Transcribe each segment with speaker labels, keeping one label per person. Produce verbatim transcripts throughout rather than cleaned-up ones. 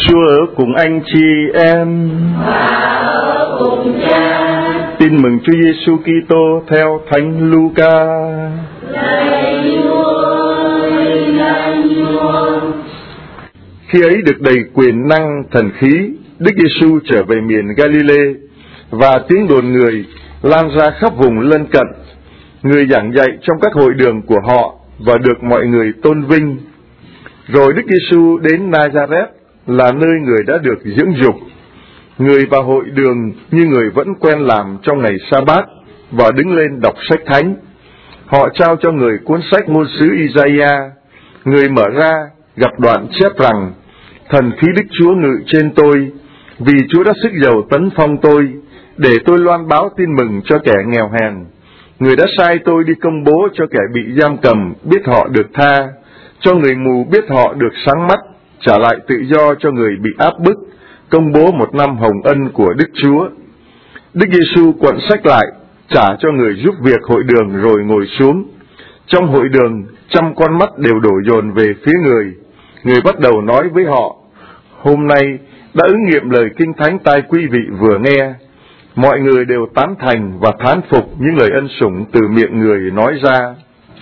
Speaker 1: Chúa ở cùng anh chị em
Speaker 2: và ở cùng Cha.
Speaker 1: Tin mừng Chúa Giêsu Kitô theo Thánh Luca.
Speaker 2: Lạy Chúa, lạy Chúa.
Speaker 1: Khi ấy được đầy quyền năng thần khí, Đức Giêsu trở về miền Galilee, và tiếng đồn người lan ra khắp vùng lân cận. Người giảng dạy trong các hội đường của họ và được mọi người tôn vinh. Rồi Đức Giêsu đến Nazareth, là nơi người đã được dưỡng dục. Người vào hội đường như người vẫn quen làm trong ngày Sa-bát, và đứng lên đọc sách thánh. Họ trao cho người cuốn sách ngôn sứ Isaiah. Người mở ra, gặp đoạn chép rằng: Thần khí Đức Chúa ngự trên tôi, vì Chúa đã sức dầu tấn phong tôi, để tôi loan báo tin mừng cho kẻ nghèo hèn. Người đã sai tôi đi công bố cho kẻ bị giam cầm biết họ được tha, cho người mù biết họ được sáng mắt, trả lại tự do cho người bị áp bức, công bố một năm hồng ân của Đức Chúa. Đức Giêsu cuộn sách lại, trả cho người giúp việc hội đường rồi ngồi xuống. Trong hội đường, trăm con mắt đều đổ dồn về phía người. Người bắt đầu nói với họ: Hôm nay đã ứng nghiệm lời kinh thánh tai quý vị vừa nghe. Mọi người đều tán thành và thán phục những lời ân sủng từ miệng người nói ra.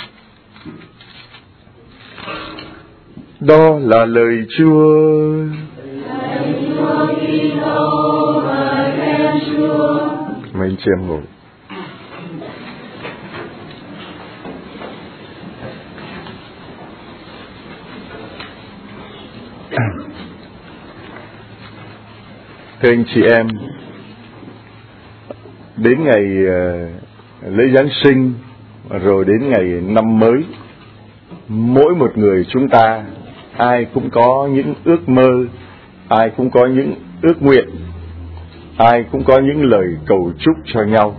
Speaker 1: Đó là lời Chúa. Mấy anh chị em ngồi. Thưa anh chị em, đến ngày uh, lễ Giáng sinh, rồi đến ngày năm mới, mỗi một người chúng ta, ai cũng có những ước mơ, ai cũng có những ước nguyện, ai cũng có những lời cầu chúc cho nhau.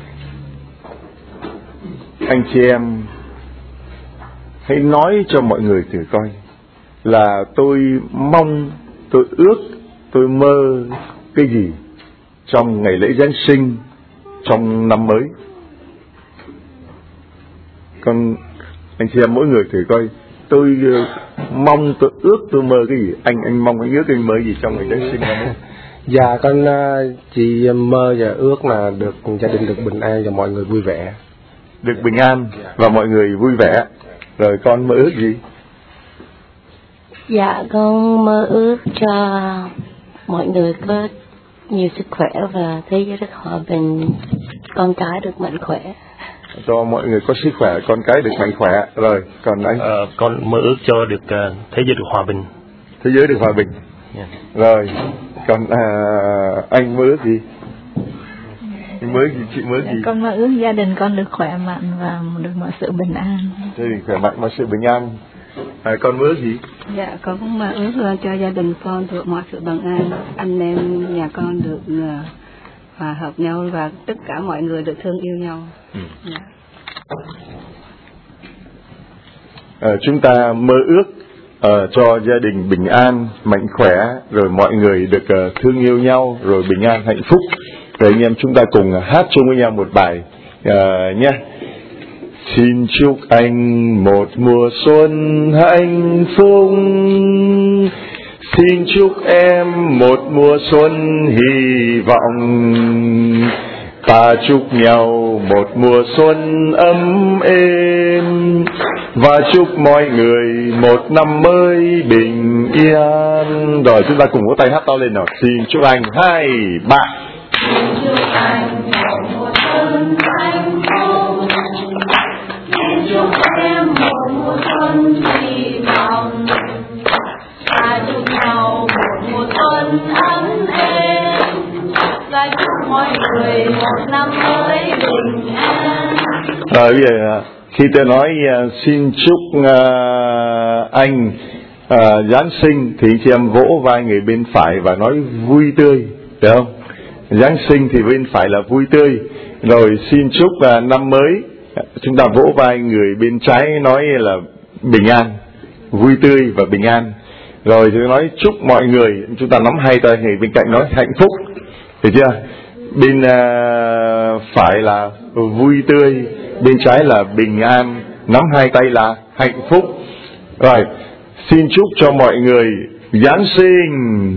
Speaker 1: Anh chị em hãy nói cho mọi người thử coi, là tôi mong, tôi ước, tôi mơ cái gì trong ngày lễ Giáng sinh, trong năm mới. Còn anh chị em mỗi người thử coi, tôi mong, tôi ước, tôi mơ cái gì. Anh anh mong, anh ước, anh mơ gì trong ngày Giáng sinh năm mới?
Speaker 3: Dạ con chỉ mơ và ước là được gia đình được bình an và mọi người vui vẻ.
Speaker 1: Được bình an và mọi người vui vẻ. Rồi con mơ ước gì?
Speaker 4: Dạ con mơ ước cho mọi người có nhiều sức khỏe và thế giới rất hòa bình, con cái được mạnh khỏe.
Speaker 1: Cho mọi người có sức khỏe, con cái được mạnh khỏe. Rồi còn anh?
Speaker 5: À, con mơ ước cho được uh, thế giới được hòa bình.
Speaker 1: Thế giới được hòa bình.
Speaker 5: Yeah.
Speaker 1: Rồi còn à, anh mơ ước gì? Anh mơ ước gì? Chị mơ ước gì?
Speaker 6: Con mơ ước gia đình con được khỏe mạnh và được mọi sự bình an.
Speaker 1: Gia đình khỏe mạnh, mọi sự bình an. À, con mơ ước gì?
Speaker 7: Dạ con cũng mơ ước cho gia đình con được mọi sự bình an, anh em nhà con được hòa hợp nhau và tất cả mọi người được thương yêu nhau.
Speaker 1: Ừ.
Speaker 7: Dạ.
Speaker 1: À, chúng ta mơ ước uh, cho gia đình bình an, mạnh khỏe, rồi mọi người được uh, thương yêu nhau, rồi bình an, hạnh phúc. Rồi anh em chúng ta cùng uh, hát chung với nhau một bài uh, nhé. Xin chúc anh một mùa xuân hạnh phúc. Xin chúc em một mùa xuân hy vọng. Ta chúc nhau một mùa xuân ấm êm, và chúc mọi người một năm mới bình yên. Rồi chúng ta cùng vỗ tay hát to lên nào. Xin chúc anh, hai, ba.
Speaker 2: Xin chúc anh một mùa xuân hạnh phúc. Xin chúc em một mùa xuân hy vọng. Ta chúc nhau một mùa xuân ấm êm, và chúc mọi người một năm mới bình an.
Speaker 1: Rồi bây giờ khi tôi nói uh, xin chúc uh, anh uh, Giáng sinh thì chị em vỗ vai người bên phải và nói vui tươi, được không? Giáng sinh thì bên phải là vui tươi. Rồi xin chúc uh, năm mới, chúng ta vỗ vai người bên trái nói là bình an, vui tươi và bình an. Rồi tôi nói chúc mọi người, chúng ta nắm hai tay người bên cạnh nói hạnh phúc, được chưa? Bên uh, phải là vui tươi, bên trái là bình an, nắm hai tay là hạnh phúc. Rồi xin chúc cho mọi người Giáng sinh.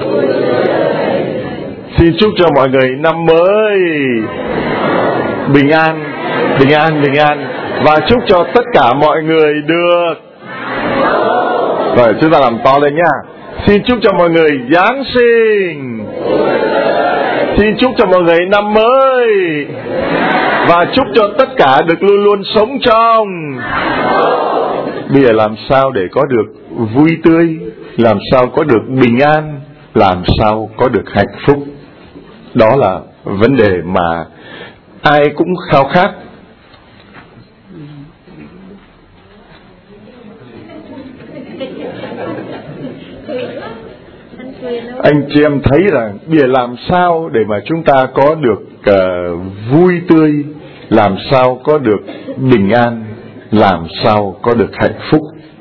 Speaker 1: Xin chúc cho mọi người năm mới bình an, bình an, bình an. Và chúc cho tất cả mọi người được. Rồi chúng ta làm to lên nha. Xin chúc cho mọi người Giáng sinh. Xin chúc cho mọi người năm mới. Và chúc cho tất cả được luôn luôn sống trong. Bây giờ làm sao để có được vui tươi, làm sao có được bình an, làm sao có được hạnh phúc. Đó là vấn đề mà ai cũng khao khát. Anh chị em thấy rằng bây giờ làm sao để mà chúng ta có được uh, vui tươi, làm sao có được bình an, làm sao có được hạnh phúc,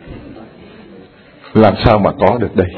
Speaker 1: làm sao mà có được đây,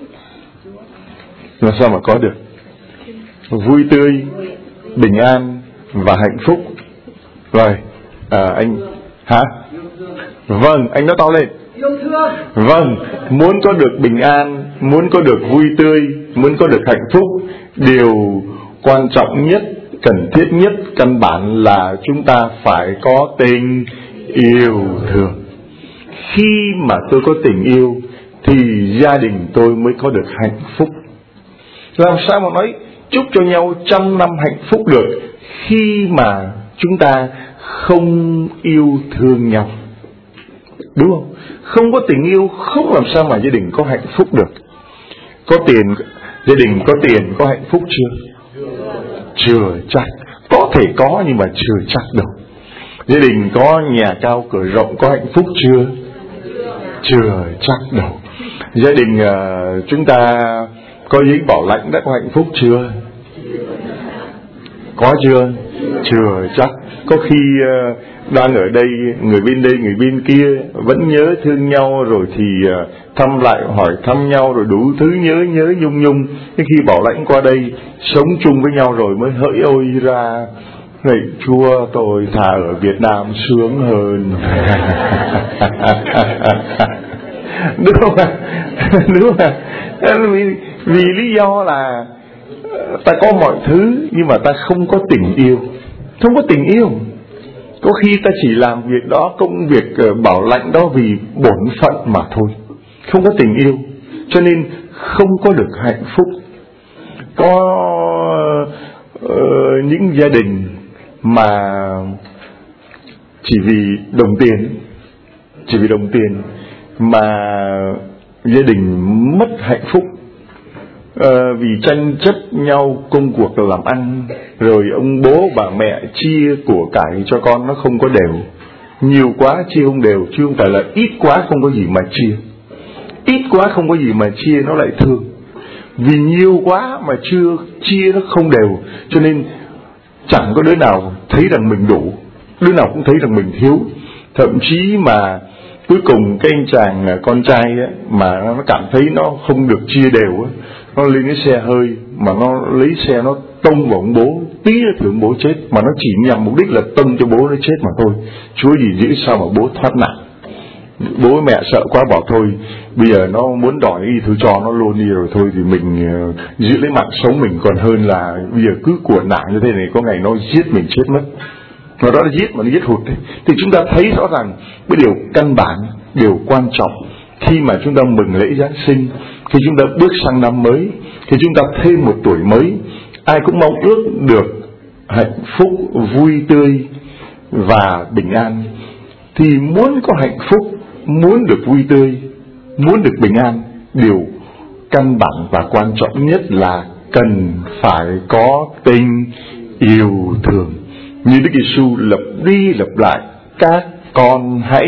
Speaker 1: làm sao mà có được vui tươi, bình an và hạnh phúc. Rồi à, anh hả? Vâng, anh nói to lên. Vâng, muốn có được bình an, muốn có được vui tươi, muốn có được hạnh phúc, điều quan trọng nhất, cần thiết nhất, căn bản là chúng ta phải có tình yêu thương. Khi mà tôi có tình yêu thì gia đình tôi mới có được hạnh phúc. Làm sao mà nói chúc cho nhau trăm năm hạnh phúc được khi mà chúng ta không yêu thương nhau, đúng không? Không có tình yêu, không làm sao mà gia đình có hạnh phúc được. Có tiền, gia đình có tiền có hạnh phúc chưa? Chưa chắc. Có thể có nhưng mà chưa chắc đâu. Gia đình có nhà cao cửa rộng có hạnh phúc chưa? Chưa chắc đâu. Gia đình uh, chúng ta có giấy bảo lãnh đã có hạnh phúc chưa? Có chưa? Chưa chắc. Có khi uh, đang ở đây, người bên đây, người bên kia vẫn nhớ thương nhau, rồi thì uh, thăm lại hỏi thăm nhau, rồi đủ thứ nhớ nhớ nhung nhung. Cái khi bảo lãnh qua đây sống chung với nhau rồi mới hỡi ôi ra lạy Chúa, tôi thà ở Việt Nam sướng hơn. Đúng không ạ? Đúng không ạ? Vì, vì lý do là ta có mọi thứ nhưng mà ta không có tình yêu. Không có tình yêu. Có khi ta chỉ làm việc đó, công việc bảo lãnh đó vì bổn phận mà thôi, không có tình yêu, cho nên không có được hạnh phúc. Có uh, những gia đình mà chỉ vì đồng tiền, chỉ vì đồng tiền mà gia đình mất hạnh phúc. Uh, vì tranh chấp nhau công cuộc làm ăn, rồi ông bố bà mẹ chia của cải cho con nó không có đều, nhiều quá chia không đều, chứ không phải là ít quá không có gì mà chia. Ít quá không có gì mà chia nó lại thương. Vì nhiều quá mà chưa chia nó không đều, cho nên chẳng có đứa nào thấy rằng mình đủ, đứa nào cũng thấy rằng mình thiếu. Thậm chí mà cuối cùng cái anh chàng con trai ấy, mà nó cảm thấy nó không được chia đều ấy, nó lên cái xe hơi mà nó lấy xe nó tông vào ông bố, tí là thì ông bố chết, mà nó chỉ nhằm mục đích là tông cho bố nó chết mà thôi. Chúa gì giữ sao mà bố thoát nạn. Bố mẹ sợ quá bảo thôi, bây giờ nó muốn đòi gì thứ cho nó luôn đi rồi thôi, thì mình uh, giữ lấy mạng sống mình còn hơn là bây giờ cứ của nạn như thế này, có ngày nó giết mình chết mất. Nó đó là giết mà nó giết hụt đấy. Thì chúng ta thấy rõ ràng cái điều căn bản, điều quan trọng khi mà chúng ta mừng lễ Giáng sinh, khi chúng ta bước sang năm mới, khi chúng ta thêm một tuổi mới, ai cũng mong ước được hạnh phúc, vui tươi và bình an. Thì muốn có hạnh phúc, muốn được vui tươi, muốn được bình an, điều căn bản và quan trọng nhất là cần phải có tình yêu thương. Như Đức Giêsu lặp đi lặp lại, các con hãy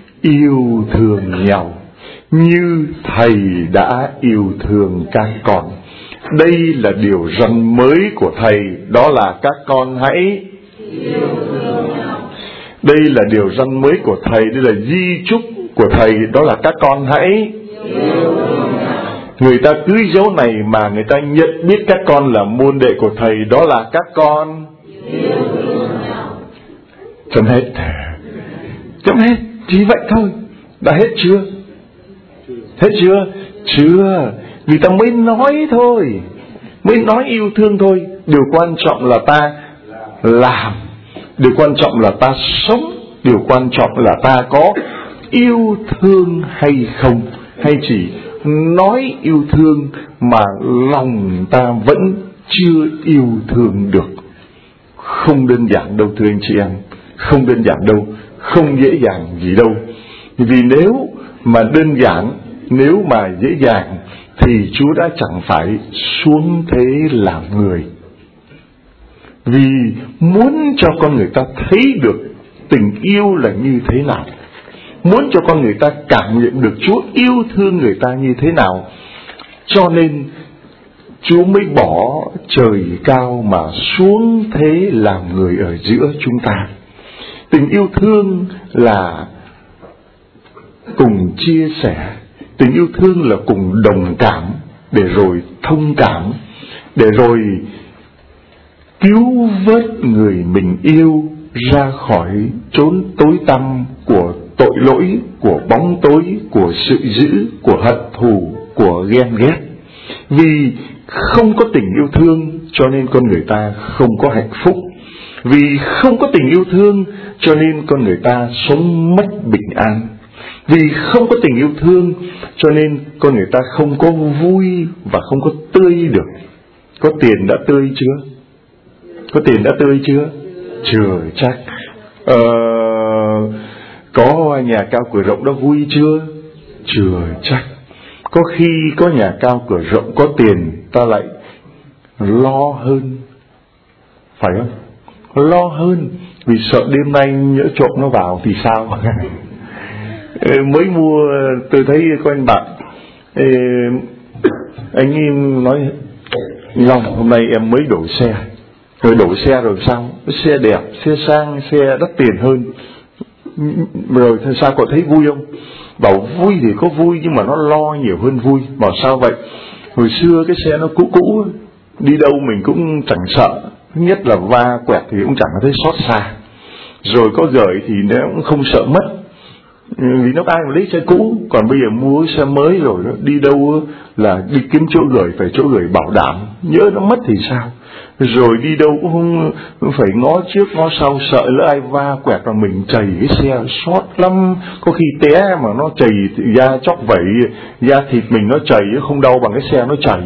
Speaker 1: yêu thương nhau như Thầy đã yêu thương các con. Đây là điều răn mới của Thầy, đó là các con hãy yêu thương nhau. Đây là điều răn mới của Thầy, đây là di chúc của Thầy, đó là các con hãy yêu thương nhau. Người ta cưới dấu này mà người ta nhận biết các con là môn đệ của Thầy, đó là các con yêu thương nhau. Chấm hết. Chấm hết. Chỉ vậy thôi. Đã hết chưa? Hết chưa? Chưa, vì ta mới nói thôi, mới nói yêu thương thôi. Điều quan trọng là ta làm, điều quan trọng là ta sống, điều quan trọng là ta có yêu thương hay không, hay chỉ nói yêu thương mà lòng ta vẫn chưa yêu thương được. Không đơn giản đâu thưa anh chị em, không đơn giản đâu, không dễ dàng gì đâu. Vì nếu mà đơn giản, nếu mà dễ dàng thì Chúa đã chẳng phải xuống thế làm người. Vì muốn cho con người ta thấy được tình yêu là như thế nào, muốn cho con người ta cảm nhận được Chúa yêu thương người ta như thế nào, cho nên Chúa mới bỏ trời cao mà xuống thế làm người ở giữa chúng ta. Tình yêu thương là cùng chia sẻ, tình yêu thương là cùng đồng cảm, để rồi thông cảm, để rồi cứu vớt người mình yêu ra khỏi chốn tối tăm của tội lỗi, của bóng tối, của sự dữ, của hận thù, của ghen ghét. Vì không có tình yêu thương cho nên con người ta không có hạnh phúc. Vì không có tình yêu thương cho nên con người ta sống mất bình an. Vì không có tình yêu thương cho nên con người ta không có vui và không có tươi được. Có tiền đã tươi chưa? Có tiền đã tươi chưa? Chưa chắc. Ờ, có nhà cao cửa rộng đã vui chưa? Chưa chắc. Có khi có nhà cao cửa rộng, có tiền, ta lại lo hơn, phải không? Lo hơn vì sợ đêm nay nhỡ trộm nó vào thì sao? Mới mua, tôi thấy có anh bạn, anh em nói Long, hôm nay em mới đổi xe. Rồi đổi xe rồi sao? Xe đẹp, xe sang, xe đắt tiền hơn. Rồi sao cậu thấy vui không? Bảo vui thì có vui, nhưng mà nó lo nhiều hơn vui. Bảo sao vậy? Hồi xưa cái xe nó cũ cũ, đi đâu mình cũng chẳng sợ. Thứ nhất là va quẹt thì cũng chẳng thấy xót xa. Rồi có gửi thì nó cũng không sợ mất, vì nó ai mà lấy xe cũ. Còn bây giờ mua xe mới rồi, đi đâu là đi kiếm chỗ gửi, phải chỗ gửi bảo đảm, nhớ nó mất thì sao? Rồi đi đâu cũng không, cũng phải ngó trước ngó sau, sợ lỡ ai va quẹt vào mình chảy cái xe xót lắm. Có khi té mà nó chảy da chóc vẩy, da thịt mình nó chảy, không đau bằng cái xe nó chảy.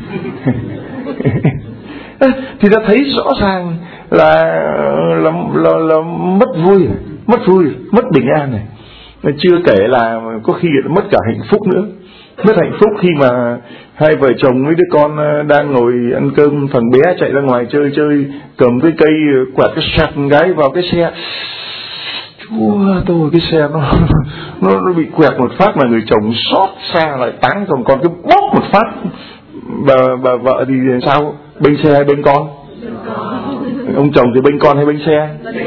Speaker 1: Thì ta thấy rõ ràng là, là, là, là mất vui, mất vui, mất bình an này. Chưa kể là có khi mất cả hạnh phúc nữa. Mất hạnh phúc khi mà hai vợ chồng với đứa con đang ngồi ăn cơm, thằng bé chạy ra ngoài chơi chơi, cầm cái cây quẹt cái sạc gái vào cái xe. Chúa tôi, cái xe nó, nó nó bị quẹt một phát mà người chồng xót xa lại tán, còn con cái bóp một phát. Bà bà vợ thì sao? Bênh xe hay bênh con? Ông chồng thì bênh con hay bênh xe?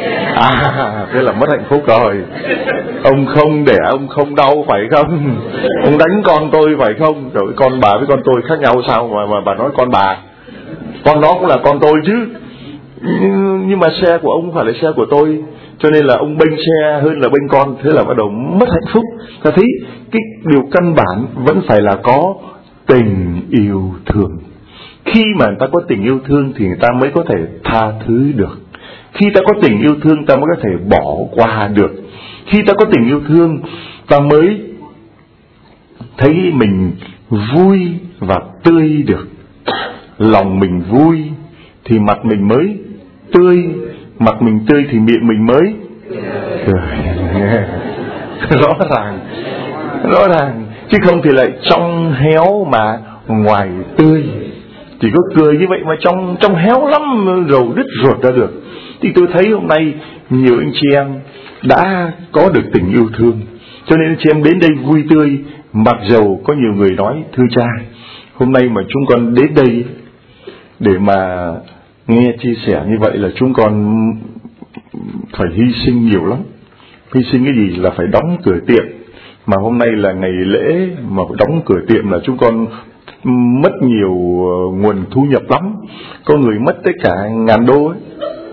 Speaker 1: À, thế là mất hạnh phúc rồi. Ông không đẻ, ông không đau phải không? Ông đánh con tôi phải không? Rồi con bà với con tôi khác nhau sao mà, mà bà nói con bà? Con đó cũng là con tôi chứ. Nhưng mà xe của ông không phải là xe của tôi, cho nên là ông bênh xe hơn là bênh con. Thế là bắt đầu mất hạnh phúc. Ta thấy cái điều căn bản vẫn phải là có tình yêu thương. Khi mà người ta có tình yêu thương thì người ta mới có thể tha thứ được. Khi ta có tình yêu thương ta mới có thể bỏ qua được. Khi ta có tình yêu thương ta mới thấy mình vui và tươi được. Lòng mình vui thì mặt mình mới tươi, mặt mình tươi thì miệng mình mới cười. Rõ ràng, rõ ràng. Chứ không thì lại trong héo mà ngoài tươi. Chỉ có cười như vậy mà trong trong héo lắm rồi đứt ruột ra được. Thì tôi thấy hôm nay nhiều anh chị em đã có được tình yêu thương, cho nên anh chị em đến đây vui tươi. Mặc dầu có nhiều người nói thưa cha, hôm nay mà chúng con đến đây để mà nghe chia sẻ như vậy là chúng con phải hy sinh nhiều lắm. Hy sinh cái gì? Là phải đóng cửa tiệm. Mà hôm nay là ngày lễ mà đóng cửa tiệm là chúng con mất nhiều nguồn thu nhập lắm. Có người mất tới cả ngàn đô ấy.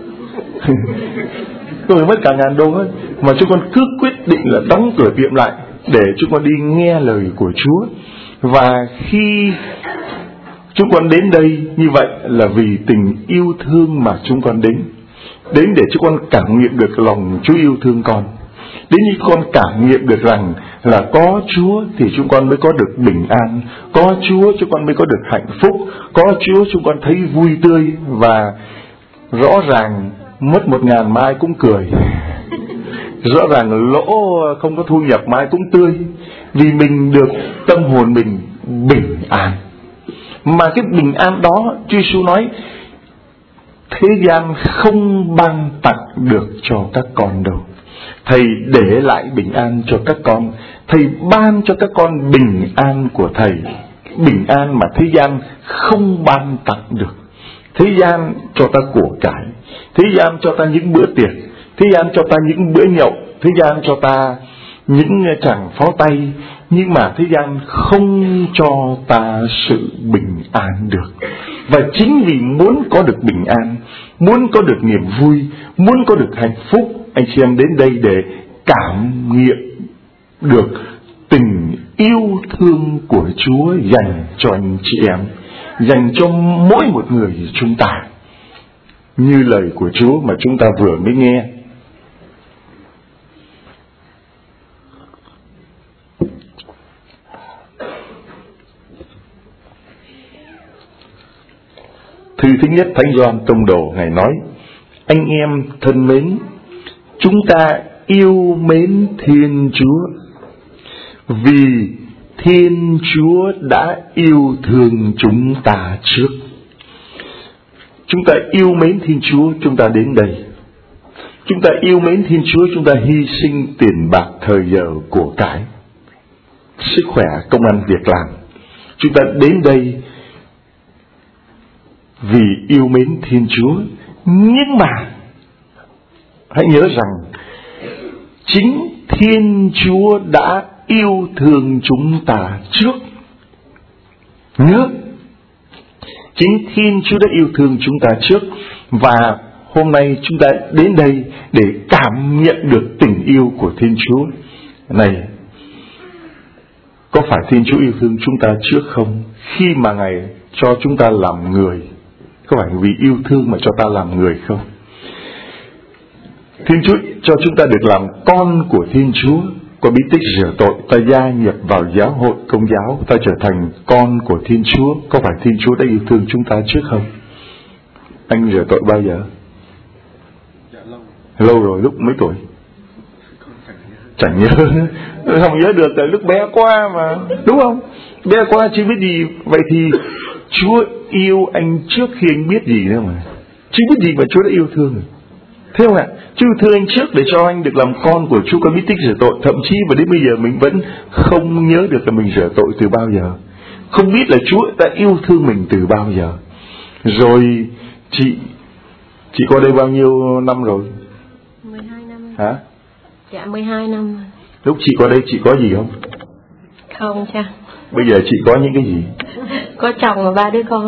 Speaker 1: Có người mất cả ngàn đô ấy. Mà chúng con cứ quyết định là đóng cửa tiệm lại để chúng con đi nghe lời của Chúa. Và khi chúng con đến đây như vậy là vì tình yêu thương mà chúng con đến. Đến để chúng con cảm nghiệm được lòng Chúa yêu thương con. Đến như con cảm nghiệm được rằng là có Chúa thì chúng con mới có được bình an, có Chúa chúng con mới có được hạnh phúc, có Chúa chúng con thấy vui tươi. Và rõ ràng mất một ngàn mai cũng cười, rõ ràng lỗ không có thu nhập mai cũng tươi, vì mình được tâm hồn mình bình an. Mà cái bình an đó Chúa Giêsu nói thế gian không ban tặng được cho các con đâu. Thầy để lại bình an cho các con. Thầy ban cho các con bình an của Thầy, bình an mà thế gian không ban tặng được. Thế gian cho ta của cải, thế gian cho ta những bữa tiệc, thế gian cho ta những bữa nhậu, thế gian cho ta những tràng pháo tay, nhưng mà thế gian không cho ta sự bình an được. Và chính vì muốn có được bình an, muốn có được niềm vui, muốn có được hạnh phúc, anh chị em đến đây để cảm nghiệm được tình yêu thương của Chúa dành cho anh chị em, dành cho mỗi một người chúng ta. Như lời của Chúa mà chúng ta vừa mới nghe. Thư thứ nhất Thánh Gioan Tông Đồ, Ngài nói: anh em thân mến, chúng ta yêu mến Thiên Chúa vì Thiên Chúa đã yêu thương chúng ta trước. Chúng ta yêu mến Thiên Chúa, chúng ta đến đây. Chúng ta yêu mến Thiên Chúa, chúng ta hy sinh tiền bạc, thời giờ, của cải, sức khỏe, công ăn việc làm. Chúng ta đến đây vì yêu mến Thiên Chúa. Nhưng mà hãy nhớ rằng chính Thiên Chúa đã yêu thương chúng ta trước. Nhớ, chính Thiên Chúa đã yêu thương chúng ta trước. Và hôm nay chúng ta đến đây để cảm nhận được tình yêu của Thiên Chúa. Này, có phải Thiên Chúa yêu thương chúng ta trước không? Khi mà Ngài cho chúng ta làm người, có phải vì yêu thương mà cho ta làm người không? Thiên Chúa cho chúng ta được làm con của Thiên Chúa. Qua bí tích rửa tội, ta gia nhập vào giáo hội Công giáo, ta trở thành con của Thiên Chúa. Có phải Thiên Chúa đã yêu thương chúng ta trước không? Anh rửa tội bao giờ? Dạ, lâu. Lâu rồi, lúc mấy tuổi? Chẳng nhớ. Không nhớ được, tại lúc bé quá mà, đúng không? Bé quá chưa biết gì. Vậy thì Chúa yêu anh trước khi anh biết gì nữa mà. Chưa biết gì mà Chúa đã yêu thương rồi. Thế không ạ? Chúa thương anh trước để cho anh được làm con của Chúa. Có bí tích rửa tội. Thậm chí và đến bây giờ mình vẫn không nhớ được là mình rửa tội từ bao giờ, không biết là Chúa đã yêu thương mình từ bao giờ. Rồi chị Chị qua đây bao nhiêu năm rồi?
Speaker 4: mười hai năm.
Speaker 1: Hả?
Speaker 4: Dạ mười hai năm.
Speaker 1: Lúc chị qua đây chị có gì không?
Speaker 4: Không cha.
Speaker 1: Bây giờ chị có những cái gì?
Speaker 4: Có chồng và ba đứa con.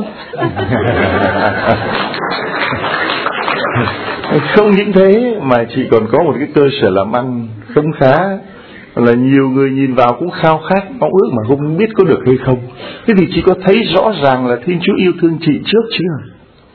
Speaker 1: Không những thế mà chị còn có một cái cơ sở làm ăn khấm khá, là nhiều người nhìn vào cũng khao khát mong ước mà không biết có được hay không. Thế thì chị có thấy rõ ràng là Thiên Chúa yêu thương chị trước chưa?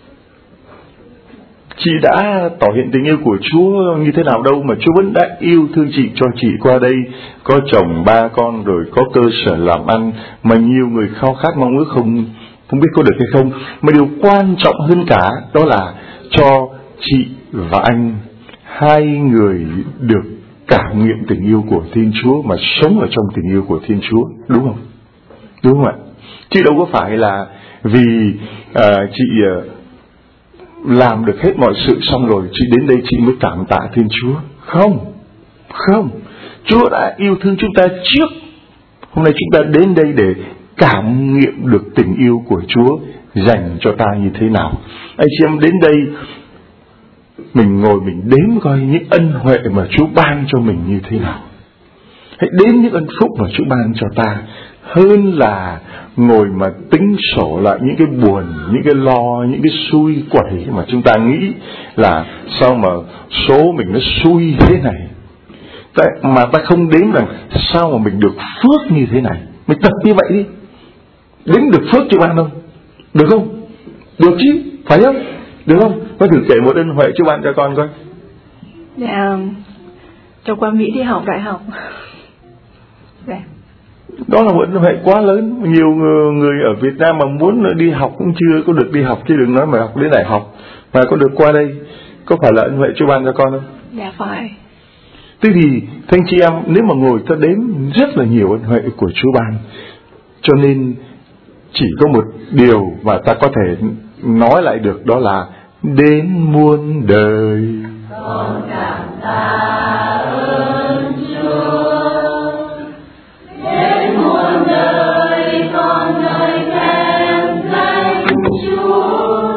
Speaker 1: Chị đã tỏ hiện tình yêu của Chúa như thế nào đâu mà Chúa vẫn đã yêu thương chị, cho chị qua đây có chồng ba con rồi có cơ sở làm ăn mà nhiều người khao khát mong ước không không biết có được hay không. Mà điều quan trọng hơn cả đó là cho chị và anh, hai người được cảm nghiệm tình yêu của Thiên Chúa mà sống ở trong tình yêu của Thiên Chúa, đúng không? Đúng không ạ? Chứ đâu có phải là vì uh, chị uh, làm được hết mọi sự xong rồi chị đến đây chị mới cảm tạ Thiên Chúa. Không, không. Chúa đã yêu thương chúng ta trước. Hôm nay chúng ta đến đây để cảm nghiệm được tình yêu của Chúa dành cho ta như thế nào. Anh chị em đến đây mình ngồi mình đếm coi những ân huệ mà Chúa ban cho mình như thế nào. Hãy đếm những ân phúc mà Chúa ban cho ta, hơn là ngồi mà tính sổ lại những cái buồn, những cái lo, những cái xui quẩy mà chúng ta nghĩ là sao mà số mình nó xui thế này. Ta, mà ta không đếm rằng sao mà mình được phước như thế này. Mình tập như vậy đi. Đếm được phước chịu ban không? Được không? Được chứ, phải không? Được không? Có thử kể một ân huệ chịu ban cho con coi.
Speaker 6: Dạ, cho qua Mỹ đi học đại học. Dạ.
Speaker 1: Đó là một ân huệ quá lớn. Nhiều người ở Việt Nam mà muốn đi học cũng chưa có được đi học, chứ đừng nói mà học đến đại học. Mà có được qua đây, có phải là ân huệ Chúa ban cho con không?
Speaker 6: Dạ phải.
Speaker 1: Thế thì thanh chị em, nếu mà ngồi ta đếm rất là nhiều ân huệ của Chúa ban. Cho nên chỉ có một điều mà ta có thể nói lại được, đó là đến muôn đời
Speaker 2: con cảm tạ ơn Chúa, đến muôn đời con ngợi khen danh Chúa,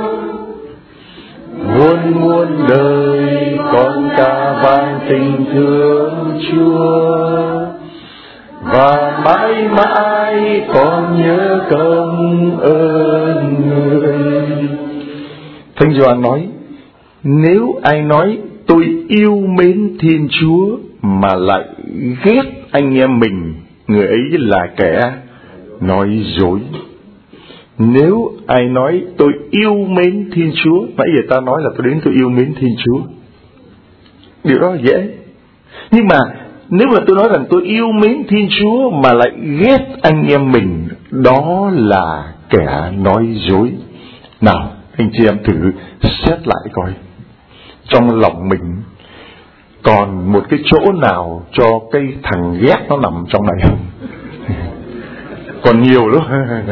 Speaker 1: muôn muôn đời con ca vang tình thương Chúa, và mãi mãi con nhớ công ơn người. Thánh Gioan nói, nếu ai nói tôi yêu mến Thiên Chúa mà lại ghét anh em mình, người ấy là kẻ nói dối. Nếu ai nói tôi yêu mến Thiên Chúa, nãy giờ ta nói là tôi đến tôi yêu mến Thiên Chúa, điều đó là dễ. Nhưng mà nếu mà tôi nói rằng tôi yêu mến Thiên Chúa mà lại ghét anh em mình, đó là kẻ nói dối. Nào, anh chị em thử xét lại coi, trong lòng mình còn một cái chỗ nào cho cái thằng ghét nó nằm trong này không? Còn nhiều lắm.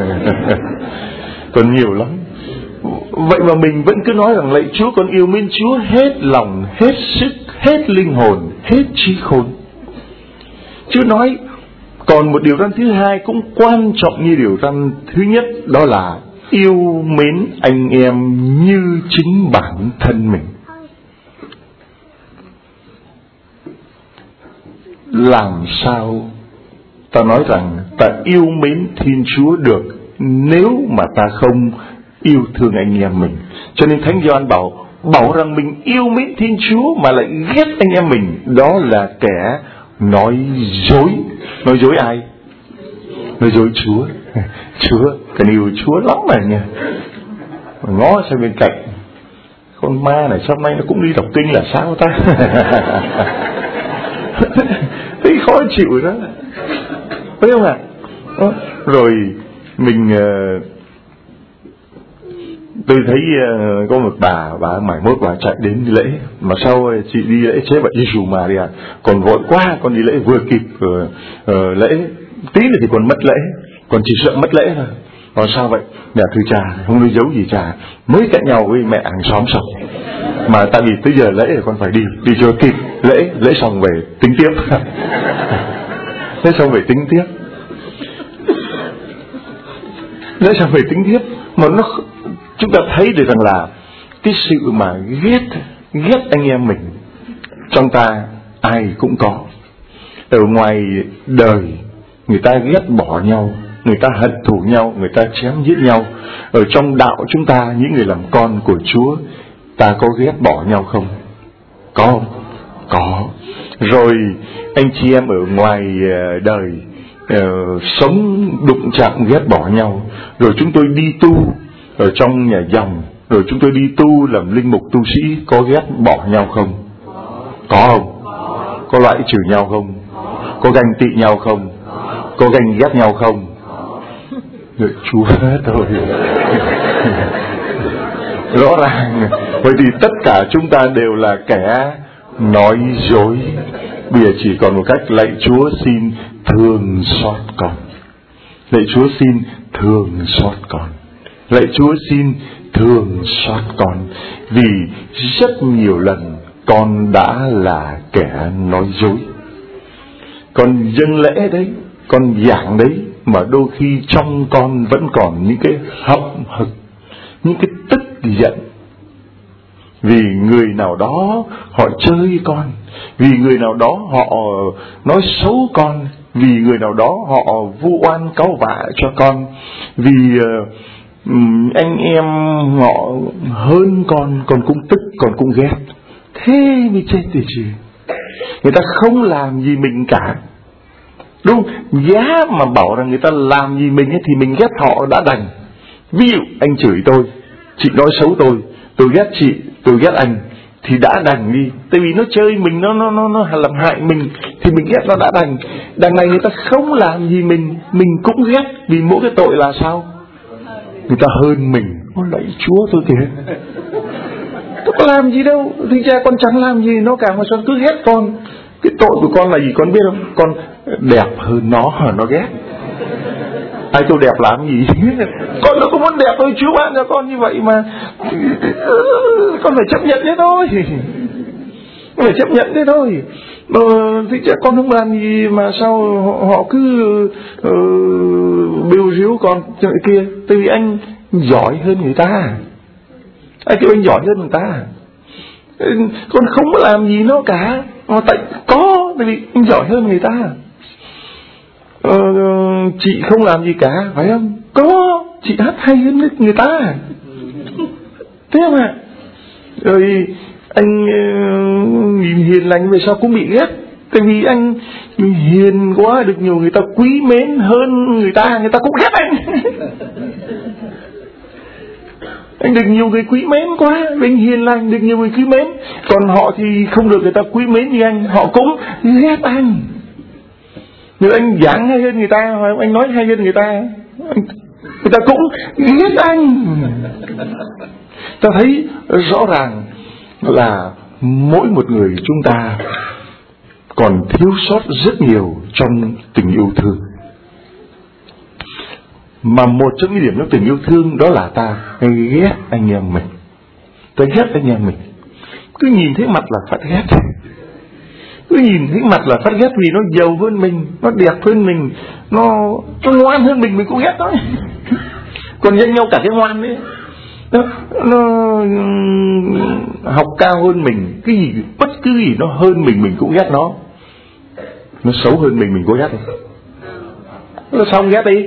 Speaker 1: Còn nhiều lắm. Vậy mà mình vẫn cứ nói rằng lạy Chúa, con yêu mến Chúa hết lòng, hết sức, hết linh hồn, hết trí khôn. Chứ nói còn một điều răn thứ hai cũng quan trọng như điều răn thứ nhất, đó là yêu mến anh em như chính bản thân mình. Làm sao ta nói rằng ta yêu mến Thiên Chúa được nếu mà ta không yêu thương anh em mình? Cho nên Thánh Gioan bảo bảo rằng mình yêu mến Thiên Chúa mà lại ghét anh em mình, đó là kẻ nói dối. Nói dối ai? Nói dối Chúa. Chúa, cần yêu Chúa lắm mà nha. Mà ngó sang bên cạnh, con ma này sao nay nó cũng đi đọc kinh là sao ta? Thấy khó chịu đó, thấy không ạ? À? Rồi mình uh, tôi thấy uh, có một bà bà mải mốt bà chạy đến lễ, mà sau chị đi lễ chế bà Giêsu Maria, còn vội quá, con đi lễ vừa kịp uh, uh, lễ tí nữa thì còn mất lễ, còn chỉ sợ mất lễ thôi. Còn sao vậy? Mẹ thưa cha, không nói giấu gì cha, mới cãi nhau với mẹ hàng xóm xong, mà tại vì tới giờ lễ thì con phải đi, đi cho kịp lễ, lễ xong về tính tiếp. Lễ xong về tính tiếp, lễ xong về tính tiếp, mà nó chúng ta thấy được rằng là cái sự mà ghét ghét anh em mình trong ta ai cũng có. Ở ngoài đời người ta ghét bỏ nhau, người ta hận thù nhau, người ta chém giết nhau. Ở trong đạo chúng ta, những người làm con của Chúa, ta có ghét bỏ nhau không? Có không? Có. Rồi anh chị em ở ngoài đời uh, sống đụng chạm ghét bỏ nhau. Rồi chúng tôi đi tu ở trong nhà dòng, rồi chúng tôi đi tu làm linh mục tu sĩ, có ghét bỏ nhau không? Có không? Có loại trừ nhau không? Có ganh tị nhau không? Có ganh ghét nhau không? Rồi Chúa thôi. Rõ ràng. Vậy thì tất cả chúng ta đều là kẻ nói dối. Bây giờ chỉ còn một cách, lạy Chúa xin thương xót con. Lạy Chúa xin thương xót con. Lạy Chúa xin thương xót con. Vì rất nhiều lần con đã là kẻ nói dối. Con dâng lễ đấy, con giảng đấy, mà đôi khi trong con vẫn còn những cái hậm hực, những cái tức giận. Vì người nào đó họ chơi con, vì người nào đó họ nói xấu con, vì người nào đó họ vu oan cáu vạ cho con, vì uh, anh em họ hơn con, con cũng tức, con cũng ghét. Thế mới chết thì chứ. Người ta không làm gì mình cả, Đúng, giá mà bảo rằng người ta làm gì mình ấy, thì mình ghét họ đã đành. Ví dụ anh chửi tôi, chị nói xấu tôi, tôi ghét chị, tôi ghét anh, thì đã đành đi. Tại vì nó chơi mình, nó nó nó, nó làm hại mình, thì mình ghét nó đã đành. Đằng này người ta không làm gì mình, mình cũng ghét. Vì mỗi cái tội là sao? Người ta hơn mình. Ôi lạy Chúa tôi kìa, tôi có làm gì đâu, thì cha con chẳng làm gì nó cả mà sao cứ ghét con. Cái tội của con là gì con biết không? Con đẹp hơn nó hả nó ghét. Ai tôi đẹp làm gì? Con nó có muốn đẹp thôi, Chúa ban cho con như vậy mà. Con phải chấp nhận thế thôi. Con phải chấp nhận thế thôi. Ờ, thì cha con không làm gì mà sao họ, họ cứ uh, bêu ríu con kia. Tại vì anh giỏi hơn người ta. Anh kêu anh giỏi hơn người ta. Con không có làm gì nó cả. Mà tại có, tại vì anh giỏi hơn người ta. Ờ, chị không làm gì cả, phải không? Có, chị hát hay hơn người ta. Thế mà rồi anh uh, hiền lành về sau cũng bị ghét. Tại vì anh hiền quá, được nhiều người ta quý mến hơn người ta, người ta cũng ghét anh. Anh được nhiều người quý mến quá, anh hiền lành, được nhiều người quý mến. Còn họ thì không được người ta quý mến như anh, họ cũng ghét anh. Nếu anh giảng hay hơn người ta, hoặc anh nói hay hơn người ta, người ta cũng ghét anh. Ta thấy rõ ràng là mỗi một người chúng ta còn thiếu sót rất nhiều trong tình yêu thương. Mà một trong những điểm trong tình yêu thương đó là ta ghét anh em mình. Ta ghét anh em mình. Cứ nhìn thấy mặt là phát ghét. Cứ nhìn thấy mặt là phát ghét vì nó giàu hơn mình, nó đẹp hơn mình, nó, nó ngoan hơn mình, mình cũng ghét nó. Còn nhân nhau cả cái ngoan đấy. Nó, nó học cao hơn mình, cái gì, bất cứ gì nó hơn mình, mình cũng ghét nó. Nó xấu hơn mình, mình có ghét không? Nó xong ghét đi.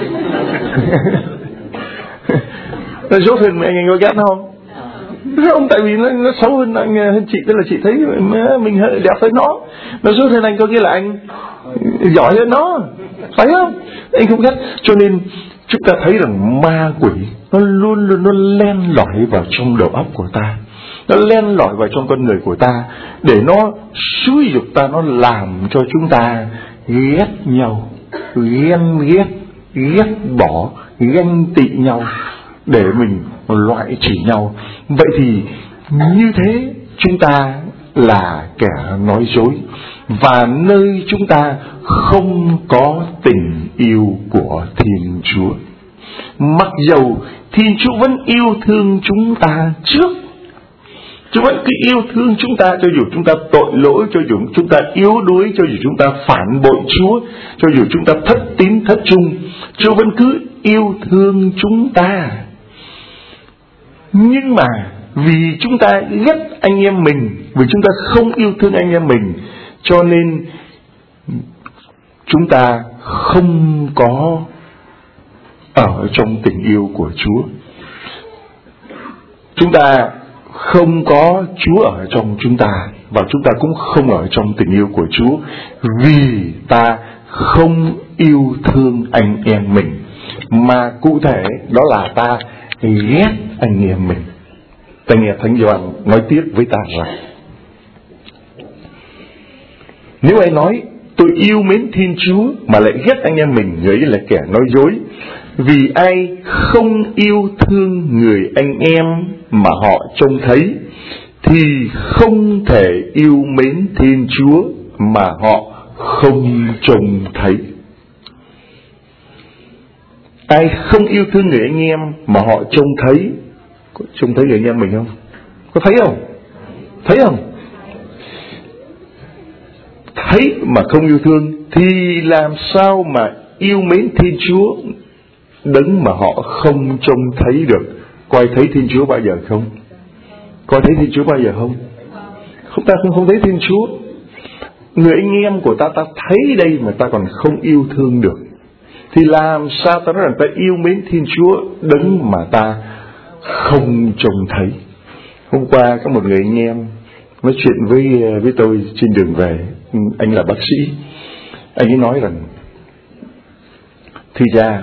Speaker 1: Nó dốt hơn mình, anh có ghét nó không? Không, tại vì nó, nó xấu hơn anh, hơn chị, tức là chị thấy mình đẹp hơn nó. Nó dốt hơn anh có nghĩa là anh giỏi hơn nó, phải không? Anh không ghét. Cho nên chúng ta thấy rằng ma quỷ nó luôn luôn nó len lỏi vào trong đầu óc của ta, nó len lỏi vào trong con người của ta, để nó xúi giục ta, nó làm cho chúng ta ghét nhau, ghen ghét, ghét bỏ, ganh tị nhau, để mình loại trừ nhau. Vậy thì như thế chúng ta là kẻ nói dối, và nơi chúng ta không có tình yêu của Thiên Chúa. Mặc dầu Thiên Chúa vẫn yêu thương chúng ta trước, Chúa vẫn cứ yêu thương chúng ta, cho dù chúng ta tội lỗi, cho dù chúng ta yếu đuối, cho dù chúng ta phản bội Chúa, cho dù chúng ta thất tín thất trung, Chúa vẫn cứ yêu thương chúng ta. Nhưng mà vì chúng ta ghét anh em mình, vì chúng ta không yêu thương anh em mình, cho nên chúng ta không có ở trong tình yêu của Chúa. Chúng ta không có Chúa ở trong chúng ta, và chúng ta cũng không ở trong tình yêu của Chúa, vì ta không yêu thương anh em mình, mà cụ thể đó là ta ghét anh em mình. Ta nghe Thánh Gioan nói tiếp với ta rằng, nếu ai nói tôi yêu mến Thiên Chúa mà lại ghét anh em mình, người ấy là kẻ nói dối. Vì ai không yêu thương người anh em mà họ trông thấy, thì không thể yêu mến Thiên Chúa mà họ không trông thấy. Ai không yêu thương người anh em mà họ trông thấy, có trông thấy người anh em mình không? Có thấy không? Thấy không? Thấy mà không yêu thương thì làm sao mà yêu mến Thiên Chúa, đấng mà họ không trông thấy được? Có ai thấy Thiên Chúa bao giờ không? Có thấy Thiên Chúa bao giờ không? Không, ta không, không thấy Thiên Chúa. Người anh em của ta, ta thấy đây mà ta còn không yêu thương được, thì làm sao ta nói rằng ta yêu mến Thiên Chúa, đấng mà ta không trông thấy? Hôm qua có một người anh em nói chuyện với với tôi trên đường về. Anh là bác sĩ, Anh ấy nói rằng thì ra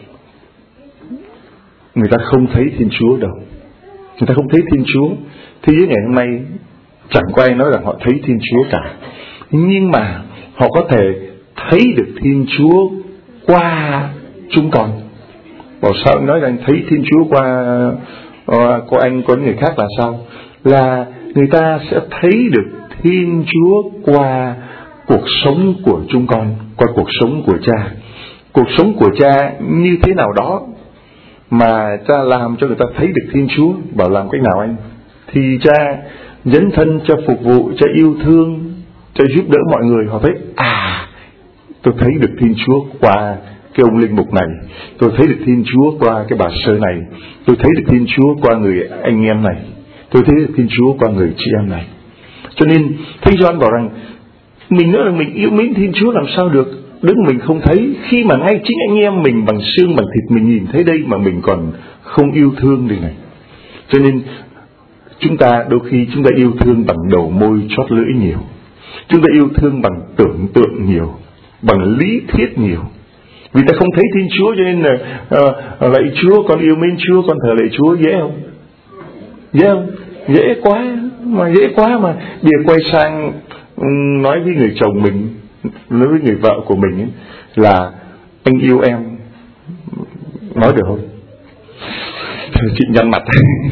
Speaker 1: người ta không thấy Thiên Chúa đâu, người ta không thấy Thiên Chúa. Thế giới ngày hôm nay chẳng có ai nói rằng họ thấy Thiên Chúa cả, nhưng mà họ có thể thấy được Thiên Chúa qua chúng con. Bảo sao nói rằng thấy Thiên Chúa qua uh, qua anh, qua người khác là sao? Là người ta sẽ thấy được Thiên Chúa qua cuộc sống của chúng con, qua cuộc sống của cha. Cuộc sống của cha như thế nào đó mà cha làm cho người ta thấy được Thiên Chúa. Bảo làm cách nào anh? Thì cha dấn thân cho phục vụ, cho yêu thương, cho giúp đỡ mọi người. Họ thấy à, tôi thấy được Thiên Chúa qua cái ông linh mục này, tôi thấy được Thiên Chúa qua cái bà sơ này, tôi thấy được Thiên Chúa qua người anh em này, tôi thấy được Thiên Chúa qua người chị em này. Cho nên Thánh Gioan bảo rằng mình nói rằng mình yêu mến Thiên Chúa làm sao được, đứng mình không thấy, khi mà ngay chính anh em mình bằng xương bằng thịt mình nhìn thấy đây mà mình còn không yêu thương đây này. Cho nên chúng ta đôi khi chúng ta yêu thương bằng đầu môi chót lưỡi nhiều, chúng ta yêu thương bằng tưởng tượng nhiều, bằng lý thuyết nhiều. Vì ta không thấy Thiên Chúa cho nên là uh, lạy Chúa, con yêu mến Chúa, con thờ lạy Chúa, dễ không? Dễ không? Dễ quá, mà dễ quá mà. Bây giờ quay sang um, nói với người chồng mình, nói với người vợ của mình ấy, là anh yêu em, nói được không? Chị nhăn mặt.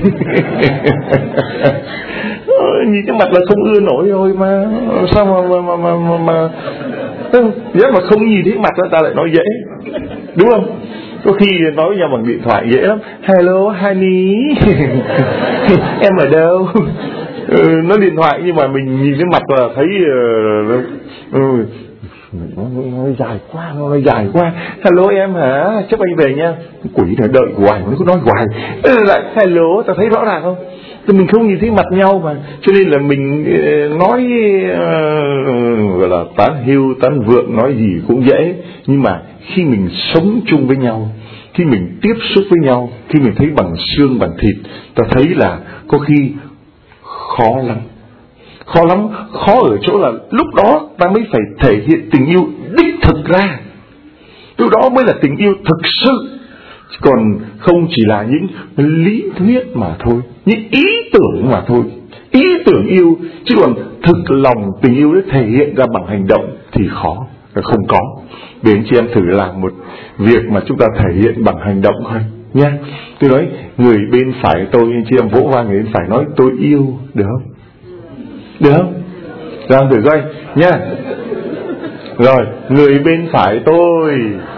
Speaker 1: Nhìn cái mặt là không ưa nổi rồi mà. Sao mà mà mà mà, mà... Nếu mà không nhìn thấy mặt ta lại nói dễ, đúng không? Có khi nói với nhau bằng điện thoại dễ lắm. Hello honey. Em ở đâu? Ừ, nói điện thoại nhưng mà mình nhìn cái mặt là thấy uh, uh, nó, nó dài quá, nó dài quá. Hello em hả? Chấp anh về nha. Quỷ này đợi hoài, nó cứ nói hoài. Lại hello, ta thấy rõ ràng không? Thì mình không nhìn thấy mặt nhau mà, cho nên là mình nói uh, gọi là tán hiu tán vượng, nói gì cũng dễ. Nhưng mà khi mình sống chung với nhau, khi mình tiếp xúc với nhau, khi mình thấy bằng xương bằng thịt, ta thấy là có khi khó lắm. Khó lắm, khó ở chỗ là lúc đó ta mới phải thể hiện tình yêu đích thực ra. Lúc đó mới là tình yêu thực sự, còn không chỉ là những lý thuyết mà thôi, những ý tưởng mà thôi. Ý tưởng yêu, chứ còn thực lòng tình yêu để thể hiện ra bằng hành động thì khó, không có. Để anh chị em thử làm một việc mà chúng ta thể hiện bằng hành động thôi nha. Tôi nói người bên phải tôi, anh chị em vỗ vai người bên phải nói tôi yêu, được không? Được không? Làm thử coi nha. Rồi, người bên phải tôi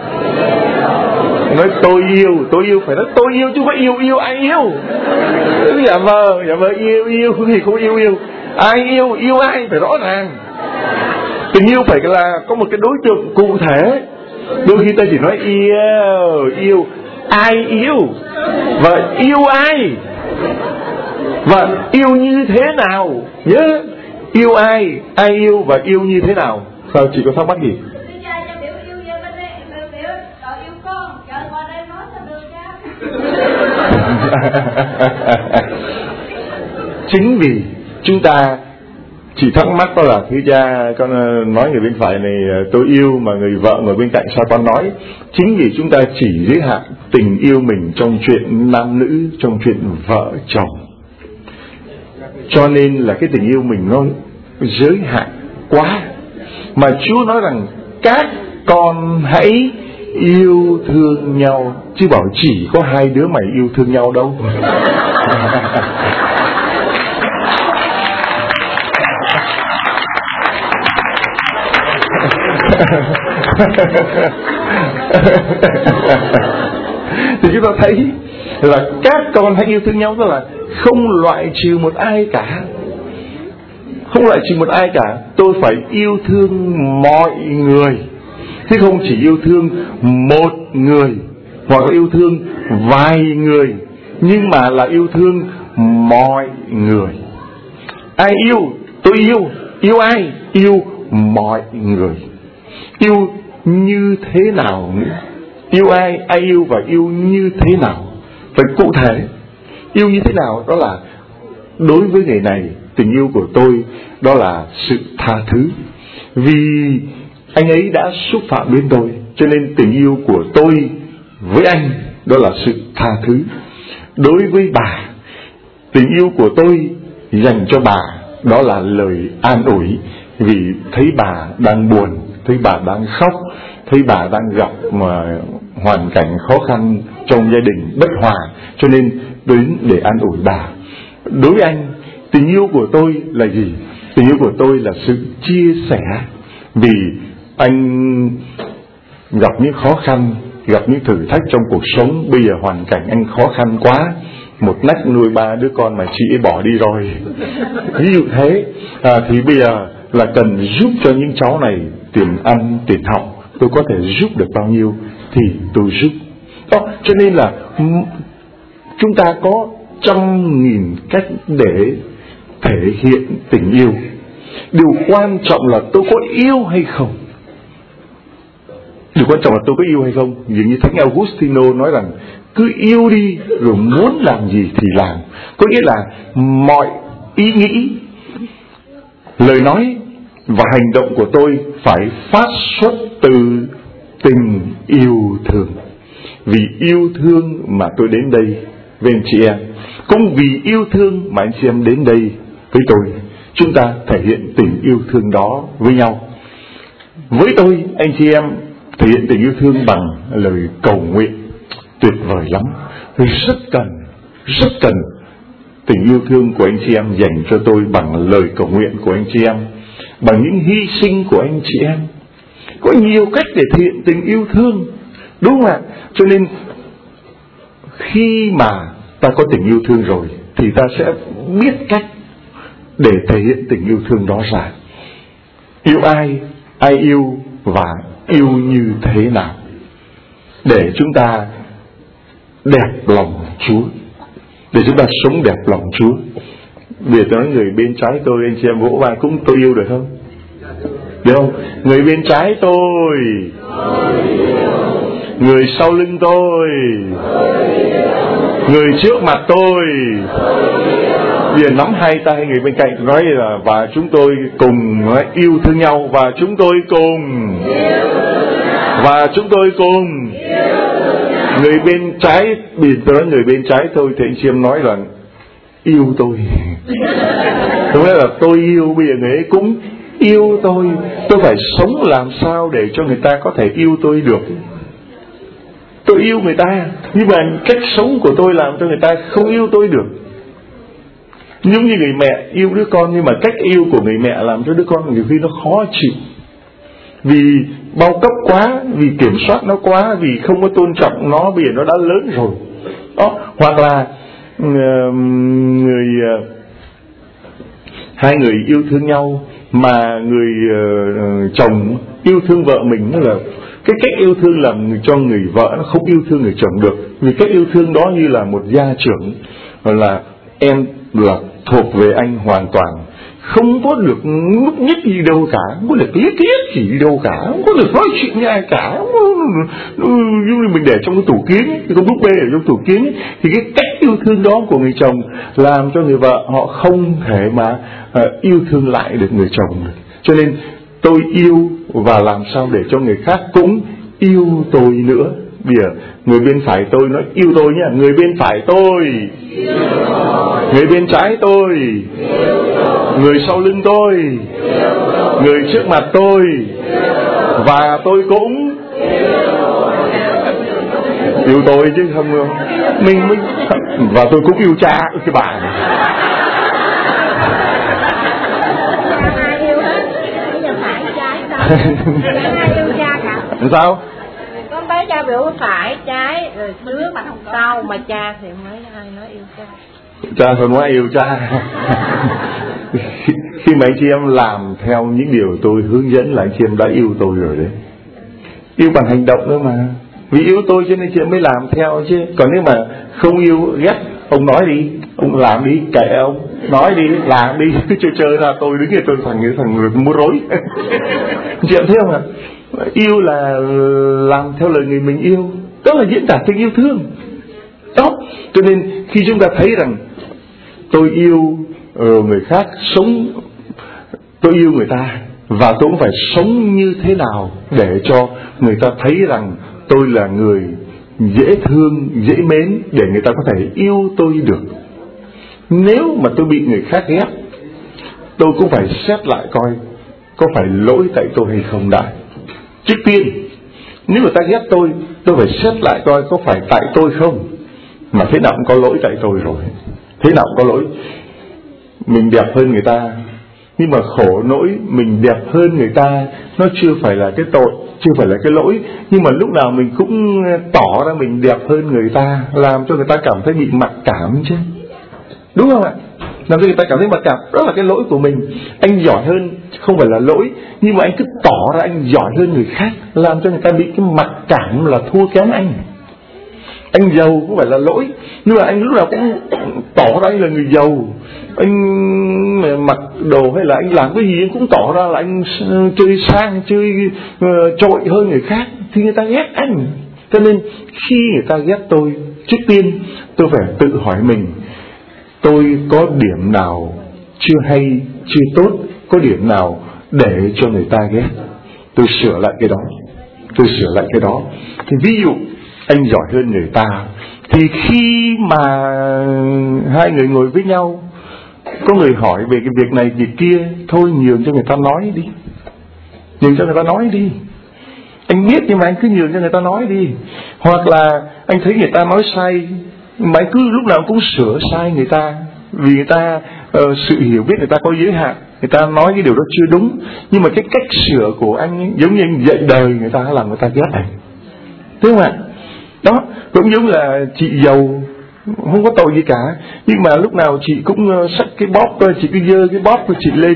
Speaker 1: nói tôi yêu, tôi yêu phải nói tôi yêu chứ không phải yêu yêu ai yêu. Dạ vờ, dạ vờ yêu yêu thì không yêu yêu. Ai yêu, yêu ai phải rõ ràng. Tình yêu phải là có một cái đối tượng cụ thể. Đôi khi ta chỉ nói yêu, yêu ai yêu và yêu ai và yêu như thế nào nhớ. Yêu ai, ai yêu và yêu như thế nào. Sao chị có thắc mắc gì? Chính vì chúng ta chỉ thắc mắc đó là thứ cha con nói người bên phải này tôi yêu mà người vợ ngồi bên cạnh sao con nói. Chính vì chúng ta chỉ giới hạn tình yêu mình trong chuyện nam nữ, trong chuyện vợ chồng, cho nên là cái tình yêu mình nó giới hạn quá. Mà Chúa nói rằng các con hãy yêu thương nhau, chứ bảo chỉ có hai đứa mày yêu thương nhau đâu. Thì chúng ta thấy là các con hãy yêu thương nhau, tức là không loại trừ một ai cả, không loại trừ một ai cả. Tôi phải yêu thương mọi người, chứ không chỉ yêu thương một người hoặc là yêu thương vài người, nhưng mà là yêu thương mọi người. Ai yêu, tôi yêu. Yêu ai? Yêu mọi người. Yêu như thế nào nữa? Yêu ai? Ai yêu và yêu như thế nào? Phải cụ thể. Yêu như thế nào? Đó là đối với người này, tình yêu của tôi đó là sự tha thứ. Vì anh ấy đã xúc phạm đến tôi, cho nên tình yêu của tôi với anh đó là sự tha thứ. Đối với bà, tình yêu của tôi dành cho bà đó là lời an ủi, vì thấy bà đang buồn, thấy bà đang khóc, thấy bà đang gặp mà hoàn cảnh khó khăn trong gia đình bất hòa, cho nên đến để an ủi bà. Đối với anh, tình yêu của tôi là gì? Tình yêu của tôi là sự chia sẻ, vì anh gặp những khó khăn, gặp những thử thách trong cuộc sống. Bây giờ hoàn cảnh anh khó khăn quá, một nách nuôi ba đứa con mà chị ấy bỏ đi rồi, ví dụ thế, à, thì bây giờ là cần giúp cho những cháu này tiền ăn, tiền học. Tôi có thể giúp được bao nhiêu thì tôi giúp. Đó, cho nên là chúng ta có trăm nghìn cách để thể hiện tình yêu. Điều quan trọng là tôi có yêu hay không. Điều quan trọng là tôi có yêu hay không. Dường như Thánh Augustino nói rằng cứ yêu đi, rồi muốn làm gì thì làm. Có nghĩa là mọi ý nghĩ, lời nói và hành động của tôi phải phát xuất từ tình yêu thương. Vì yêu thương mà tôi đến đây với anh chị em, cũng vì yêu thương mà anh chị em đến đây với tôi. Chúng ta thể hiện tình yêu thương đó với nhau. Với tôi, anh chị em thể hiện tình yêu thương bằng lời cầu nguyện. Tuyệt vời lắm. Rất cần, rất cần tình yêu thương của anh chị em dành cho tôi bằng lời cầu nguyện của anh chị em, bằng những hy sinh của anh chị em. Có nhiều cách để thể hiện tình yêu thương, đúng không ạ? Cho nên khi mà ta có tình yêu thương rồi thì ta sẽ biết cách để thể hiện tình yêu thương đó ra. Yêu ai, ai yêu và yêu như thế nào, để chúng ta đẹp lòng Chúa, để chúng ta sống đẹp lòng Chúa. Bây giờ tôi nói người bên trái tôi, anh chị em vỗ vai cũng tôi yêu được không? Được không? Người bên trái tôi, người sau lưng tôi, người trước mặt tôi. Bây giờ nắm hai tay người bên cạnh nói là và chúng tôi cùng nói, yêu thương nhau, và chúng tôi cùng, và chúng tôi cùng. Người bên trái, bị tôi nói người bên trái tôi thì anh chị em nói là yêu tôi. Đúng là tôi yêu, bây giờ người ấy cũng yêu tôi. Tôi phải sống làm sao để cho người ta có thể yêu tôi được. Tôi yêu người ta, nhưng mà cách sống của tôi làm cho người ta không yêu tôi được. Giống như người mẹ yêu đứa con, nhưng mà cách yêu của người mẹ làm cho đứa con nhiều khi nó khó chịu, vì bao cấp quá, vì kiểm soát nó quá, vì không có tôn trọng nó. Bây giờ nó đã lớn rồi đó. Hoặc là uh, người uh, hai người yêu thương nhau, mà người uh, chồng yêu thương vợ mình, nó là cái cách yêu thương làm cho người vợ nó không yêu thương người chồng được. Vì cách yêu thương đó như là một gia trưởng, là em là thuộc về anh hoàn toàn, không có được nhúc nhích gì đâu cả, không có được liếc liếc gì đi đâu cả, không có được nói chuyện với ai cả, không có, như mình để trong cái tủ kiến ấy, cái con búp bê ở trong tủ kiến ấy, thì cái cách yêu thương đó của người chồng làm cho người vợ họ không thể mà uh, yêu thương lại được người chồng được. Cho nên tôi yêu và làm sao để cho người khác cũng yêu tôi nữa. Bây giờ người bên phải tôi nói yêu tôi nhé, người bên phải tôi, người bên trái tôi, người sau lưng tôi, người trước mặt tôi, và tôi cũng yêu tôi chứ không đâu. Mình mới và tôi cũng yêu cha cái bà này.
Speaker 2: Yêu cha cả.
Speaker 1: Sao?
Speaker 2: Con bé cha biểu phải trái rồi trước mà không sau, mà cha thì mới ai nói yêu cha.
Speaker 1: Cha không nói yêu cha. Khi mà anh chị em làm theo những điều tôi hướng dẫn là anh chị em đã yêu tôi rồi đấy. Yêu bằng hành động nữa mà. Vì yêu tôi cho nên chị em mới làm theo chứ. Còn nếu mà không yêu, ghét, ông nói đi, ông làm đi, kệ ông, nói đi, làm đi, cứ chơi chơi ra tôi đứng kia tôi thành người thành người mua rối. Chị em thấy không ạ? Yêu là làm theo lời người mình yêu, đó là diễn tả tình yêu thương đó. Cho nên khi chúng ta thấy rằng tôi yêu người khác sống, tôi yêu người ta, và tôi cũng phải sống như thế nào để cho người ta thấy rằng tôi là người dễ thương, dễ mến, để người ta có thể yêu tôi được. Nếu mà tôi bị người khác ghét, tôi cũng phải xét lại coi có phải lỗi tại tôi hay không đã. Trước tiên, nếu người ta ghét tôi, tôi phải xét lại coi có phải tại tôi không. Mà thế nào cũng có lỗi tại tôi rồi, thế nào cũng có lỗi. Mình đẹp hơn người ta, nhưng mà khổ nỗi mình đẹp hơn người ta nó chưa phải là cái tội, chưa phải là cái lỗi. Nhưng mà lúc nào mình cũng tỏ ra mình đẹp hơn người ta, làm cho người ta cảm thấy bị mặc cảm chứ, đúng không ạ? Làm cho người ta cảm thấy mặc cảm, đó là cái lỗi của mình. Anh giỏi hơn không phải là lỗi, nhưng mà anh cứ tỏ ra anh giỏi hơn người khác, làm cho người ta bị cái mặc cảm là thua kém anh. Anh giàu không phải là lỗi, nhưng mà anh lúc nào cũng tỏ ra anh là người giàu. Anh mặc đồ hay là anh làm cái gì anh cũng tỏ ra là anh chơi sang, chơi uh, trội hơn người khác, thì người ta ghét anh. Cho nên khi người ta ghét tôi, trước tiên tôi phải tự hỏi mình, tôi có điểm nào chưa hay, chưa tốt, có điểm nào để cho người ta ghét, tôi sửa lại cái đó, tôi sửa lại cái đó. Thì ví dụ anh giỏi hơn người ta, thì khi mà hai người ngồi với nhau, có người hỏi về cái việc này việc kia, thôi nhường cho người ta nói đi, nhường cho người ta nói đi. Anh biết nhưng mà anh cứ nhường cho người ta nói đi. Hoặc là anh thấy người ta nói sai, mà anh cứ lúc nào cũng sửa sai người ta, vì người ta uh, sự hiểu biết người ta có giới hạn, người ta nói cái điều đó chưa đúng. Nhưng mà cái cách sửa của anh ấy, giống như anh dạy đời người ta, làm người ta ghét anh, đúng không ạ? Đó, cũng giống là chị giàu không có tội gì cả, nhưng mà lúc nào chị cũng uh, xách cái bóp, chị cứ giơ cái bóp của chị lên,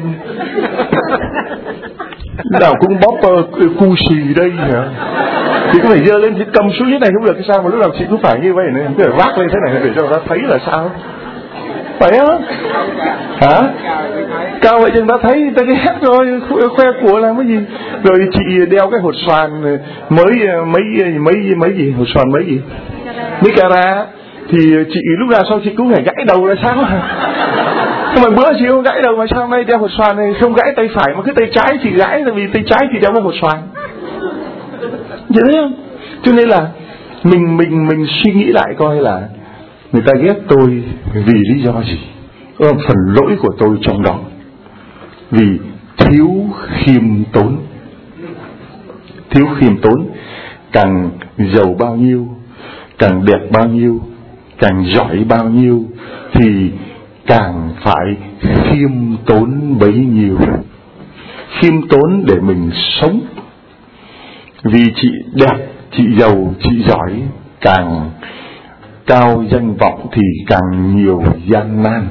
Speaker 1: lúc nào cũng bóp uh, cu xì đây hả? Chị có phải giơ lên, chị cầm xuống dưới này không được cái sao, mà lúc nào chị cũng phải như vậy này, cứ phải vác lên thế này để cho người ta thấy là sao, phải không? Hả? Cao vậy cho người ta thấy, người ta ghét rồi, khoe của làm cái gì? Rồi chị đeo cái hột xoàn mới mấy mấy mấy gì, hột xoàn mấy gì, mấy carat, thì chị lúc nào sau chị cũng phải gãy đầu là sao? Nhưng mà bữa chị không gãy đầu, mà sao hôm nay đeo hột xoàn này không gãy tay phải mà cứ tay trái chị gãy, là vì tay trái chị đeo cái hột xoàn, vậy đấy không? Cho nên là mình mình mình suy nghĩ lại coi là người ta ghét tôi vì lý do gì, có phần lỗi của tôi trong đó, vì thiếu khiêm tốn. Thiếu khiêm tốn, càng giàu bao nhiêu, càng đẹp bao nhiêu, càng giỏi bao nhiêu, thì càng phải khiêm tốn bấy nhiêu. Khiêm tốn để mình sống. Vì chị đẹp, chị giàu, chị giỏi, càng cao danh vọng thì càng nhiều gian nan.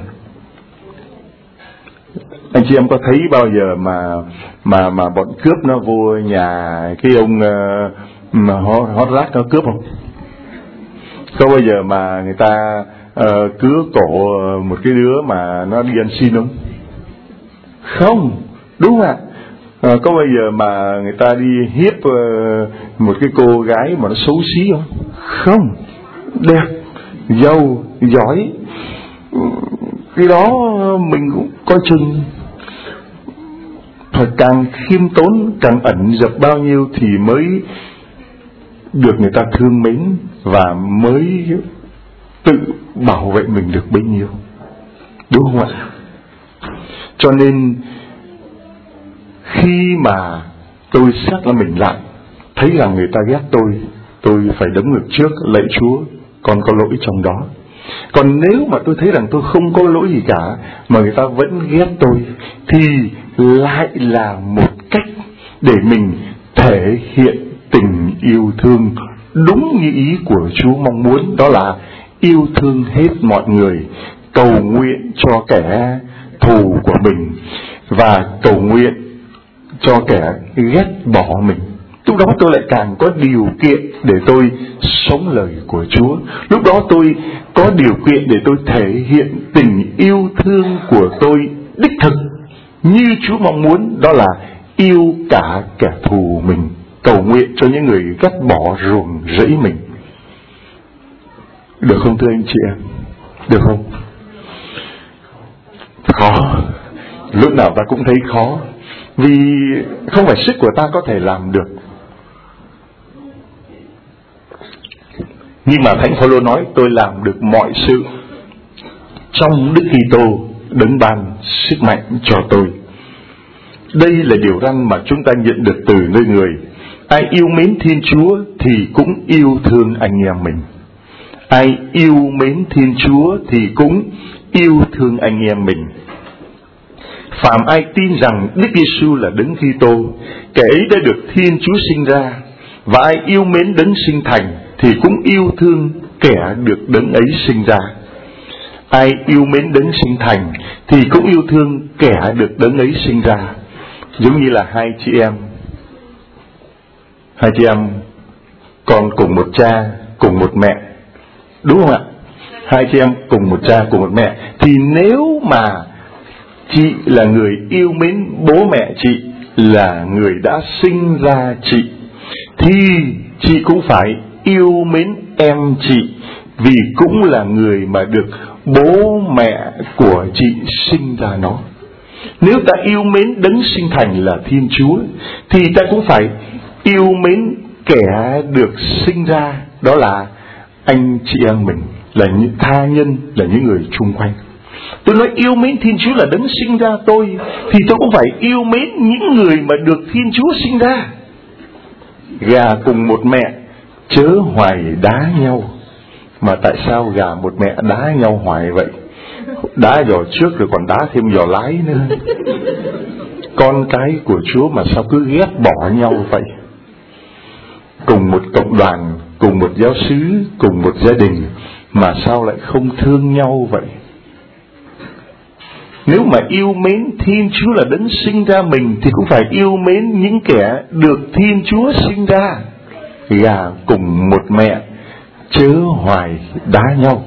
Speaker 1: Anh chị em có thấy bao giờ mà mà mà bọn cướp nó vô nhà cái ông uh, mà hot rác nó cướp không? Có bao giờ mà người ta uh, cứa cổ một cái đứa mà nó đi ăn xin không? Không, đúng không ạ? À, có bao giờ mà người ta đi hiếp uh, một cái cô gái mà nó xấu xí không? Không, đẹp, giàu, giỏi, cái đó mình cũng coi chừng. Phải càng khiêm tốn, càng ẩn dập bao nhiêu thì mới được người ta thương mến, và mới tự bảo vệ mình được bấy nhiêu, đúng không ạ? Cho nên khi mà tôi xét ra mình lại, thấy rằng người ta ghét tôi, tôi phải đấm ngực trước lạy Chúa, con có lỗi trong đó. Còn nếu mà tôi thấy rằng tôi không có lỗi gì cả mà người ta vẫn ghét tôi, thì lại là một cách để mình thể hiện tình yêu thương đúng như ý của Chúa mong muốn, đó là yêu thương hết mọi người, cầu nguyện cho kẻ thù của mình và cầu nguyện cho kẻ ghét bỏ mình. Lúc đó tôi lại càng có điều kiện để tôi sống lời của Chúa. Lúc đó tôi có điều kiện để tôi thể hiện tình yêu thương của tôi đích thực như Chúa mong muốn, đó là yêu cả kẻ thù mình, cầu nguyện cho những người ghét bỏ ruồng rẫy mình. Được không thưa anh chị em? Được không? Khó, lúc nào ta cũng thấy khó. Vì không phải sức của ta có thể làm được. Nhưng mà Thánh Phaolô nói tôi làm được mọi sự trong Đức Kitô đấng ban sức mạnh cho tôi. Đây là điều răn mà chúng ta nhận được từ nơi người. Ai yêu mến Thiên Chúa thì cũng yêu thương anh em mình. Ai yêu mến Thiên Chúa thì cũng yêu thương anh em mình. Phạm ai tin rằng Đức Giêsu là Đấng Kitô, kẻ ấy đã được Thiên Chúa sinh ra, và ai yêu mến Đấng sinh thành thì cũng yêu thương kẻ được Đấng ấy sinh ra. Ai yêu mến Đấng sinh thành thì cũng yêu thương kẻ được Đấng ấy sinh ra. Giống như là hai chị em, hai chị em con cùng một cha, cùng một mẹ, đúng không ạ? Hai chị em cùng một cha, cùng một mẹ, thì nếu mà chị là người yêu mến bố mẹ chị, là người đã sinh ra chị, thì chị cũng phải yêu mến em chị, vì cũng là người mà được bố mẹ của chị sinh ra nó. Nếu ta yêu mến Đấng sinh thành là Thiên Chúa, thì ta cũng phải yêu mến kẻ được sinh ra, đó là anh chị em mình, là những tha nhân, là những người chung quanh. Tôi nói yêu mến Thiên Chúa là Đấng sinh ra tôi, thì tôi cũng phải yêu mến những người mà được Thiên Chúa sinh ra. Gà cùng một mẹ chớ hoài đá nhau. Mà tại sao gà một mẹ đá nhau hoài vậy? Đá giò trước rồi còn đá thêm giò lái nữa. Con cái của Chúa mà sao cứ ghét bỏ nhau vậy? Cùng một cộng đoàn, cùng một giáo xứ, cùng một gia đình, mà sao lại không thương nhau vậy? Nếu mà yêu mến Thiên Chúa là Đấng sinh ra mình, thì cũng phải yêu mến những kẻ được Thiên Chúa sinh ra. Gà cùng một mẹ chớ hoài đá nhau.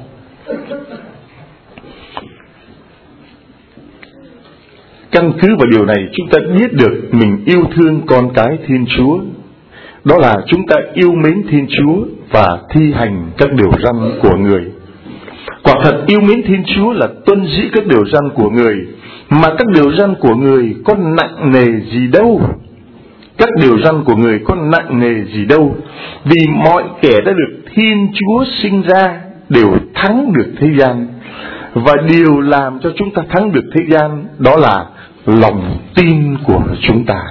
Speaker 1: Căn cứ vào điều này, chúng ta biết được mình yêu thương con cái Thiên Chúa, đó là chúng ta yêu mến Thiên Chúa và thi hành các điều răn của người. Quả thật yêu mến Thiên Chúa là tuân giữ các điều răn của người, mà các điều răn của người có nặng nề gì đâu. Các điều răn của người có nặng nề gì đâu, vì mọi kẻ đã được Thiên Chúa sinh ra đều thắng được thế gian. Và điều làm cho chúng ta thắng được thế gian, đó là lòng tin của chúng ta.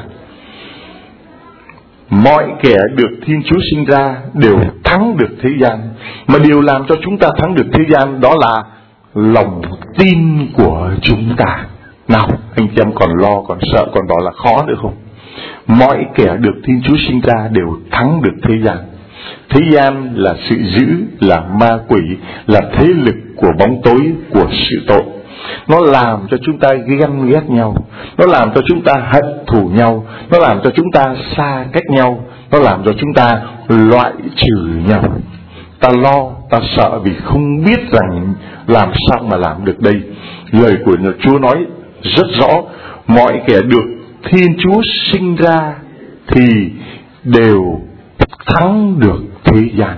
Speaker 1: Mọi kẻ được Thiên Chúa sinh ra đều thắng được thế gian, mà điều làm cho chúng ta thắng được thế gian, đó là lòng tin của chúng ta. Nào, anh chị em còn lo, còn sợ, còn bảo là khó nữa không? Mọi kẻ được Thiên Chúa sinh ra đều thắng được thế gian. Thế gian là sự dữ, là ma quỷ, là thế lực của bóng tối, của sự tội. Nó làm cho chúng ta ghen ghét nhau, nó làm cho chúng ta hận thù nhau, nó làm cho chúng ta xa cách nhau, nó làm cho chúng ta loại trừ nhau. Ta lo, ta sợ vì không biết rằng làm sao mà làm được đây. Lời của Chúa nói rất rõ, mọi kẻ được Thiên Chúa sinh ra thì đều thắng được thế gian.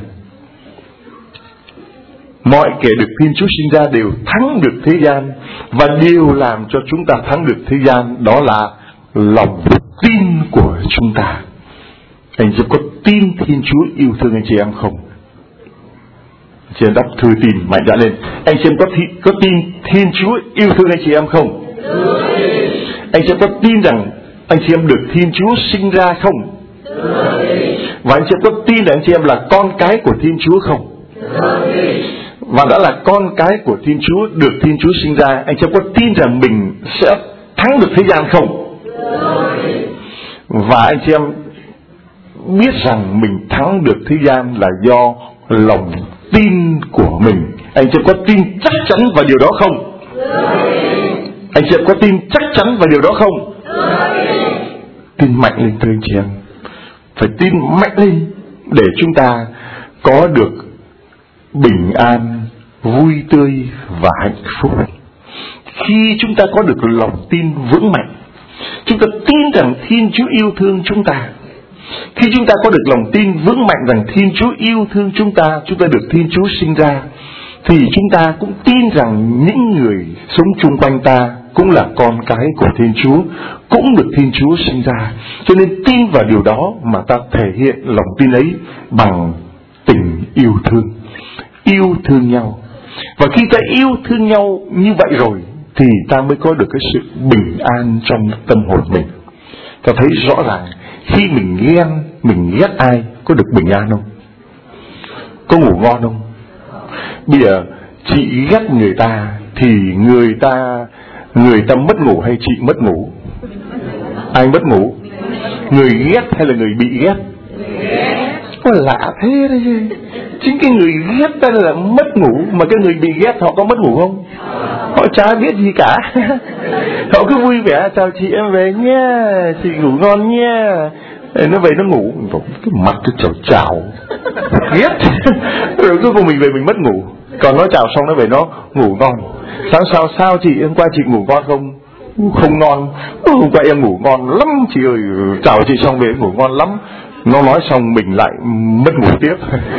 Speaker 1: Mọi kẻ được Thiên Chúa sinh ra đều thắng được thế gian, và điều làm cho chúng ta thắng được thế gian, đó là lòng tin của chúng ta. Anh chị có tin Thiên Chúa yêu thương anh chị em không? Chị em đọc thư tin mạnh dạn lên. Anh chị em có, thi, có tin Thiên Chúa yêu thương anh chị em không? Anh chị em có tin rằng anh chị em được Thiên Chúa sinh ra không? Và anh chị em có tin là anh chị em là con cái của Thiên Chúa không? Và đã là con cái của Thiên Chúa, được Thiên Chúa sinh ra, anh chị em có tin rằng mình sẽ thắng được thế gian không? Và anh chị em biết rằng mình thắng được thế gian là do lòng tin của mình. Anh chị em có tin chắc chắn vào điều đó không? Anh chị em có tin chắc chắn vào điều đó không? Tin mạnh lên thưa anh chị em. Phải tin mạnh lên để chúng ta có được bình an, vui tươi và hạnh phúc. Khi chúng ta có được lòng tin vững mạnh, chúng ta tin rằng Thiên Chúa yêu thương chúng ta. Khi chúng ta có được lòng tin vững mạnh rằng Thiên Chúa yêu thương chúng ta, chúng ta được Thiên Chúa sinh ra, thì chúng ta cũng tin rằng những người sống chung quanh ta cũng là con cái của Thiên Chúa, cũng được Thiên Chúa sinh ra. Cho nên tin vào điều đó mà ta thể hiện lòng tin ấy bằng tình yêu thương. Yêu thương nhau. Và khi ta yêu thương nhau như vậy rồi thì ta mới có được cái sự bình an trong tâm hồn mình. Ta thấy rõ ràng khi mình ghen, mình ghét ai có được bình an không? Có ngủ ngon không? Bây giờ chị ghét người ta thì người ta người ta mất ngủ hay chị mất ngủ? Ai mất ngủ? Người ghét hay là người bị ghét? Có lạ thế đấy chứ. Chính cái người ghét ta là mất ngủ, mà cái người bị ghét họ có mất ngủ không? Họ chả biết gì cả. Họ cứ vui vẻ, chào chị em về nha, chị ngủ ngon nha. Nó về nó ngủ, cái mặt cứ chào chào ghét. Rồi cuối cùng mình về mình mất ngủ. Còn nó chào xong nó về nó ngủ ngon. Sáng sau sao chị, hôm qua chị ngủ ngon không? Không ngon. Hôm qua em ngủ ngon lắm chị ơi. Chào chị xong về ngủ ngon lắm. Nó nói xong mình lại mất ngủ tiếp.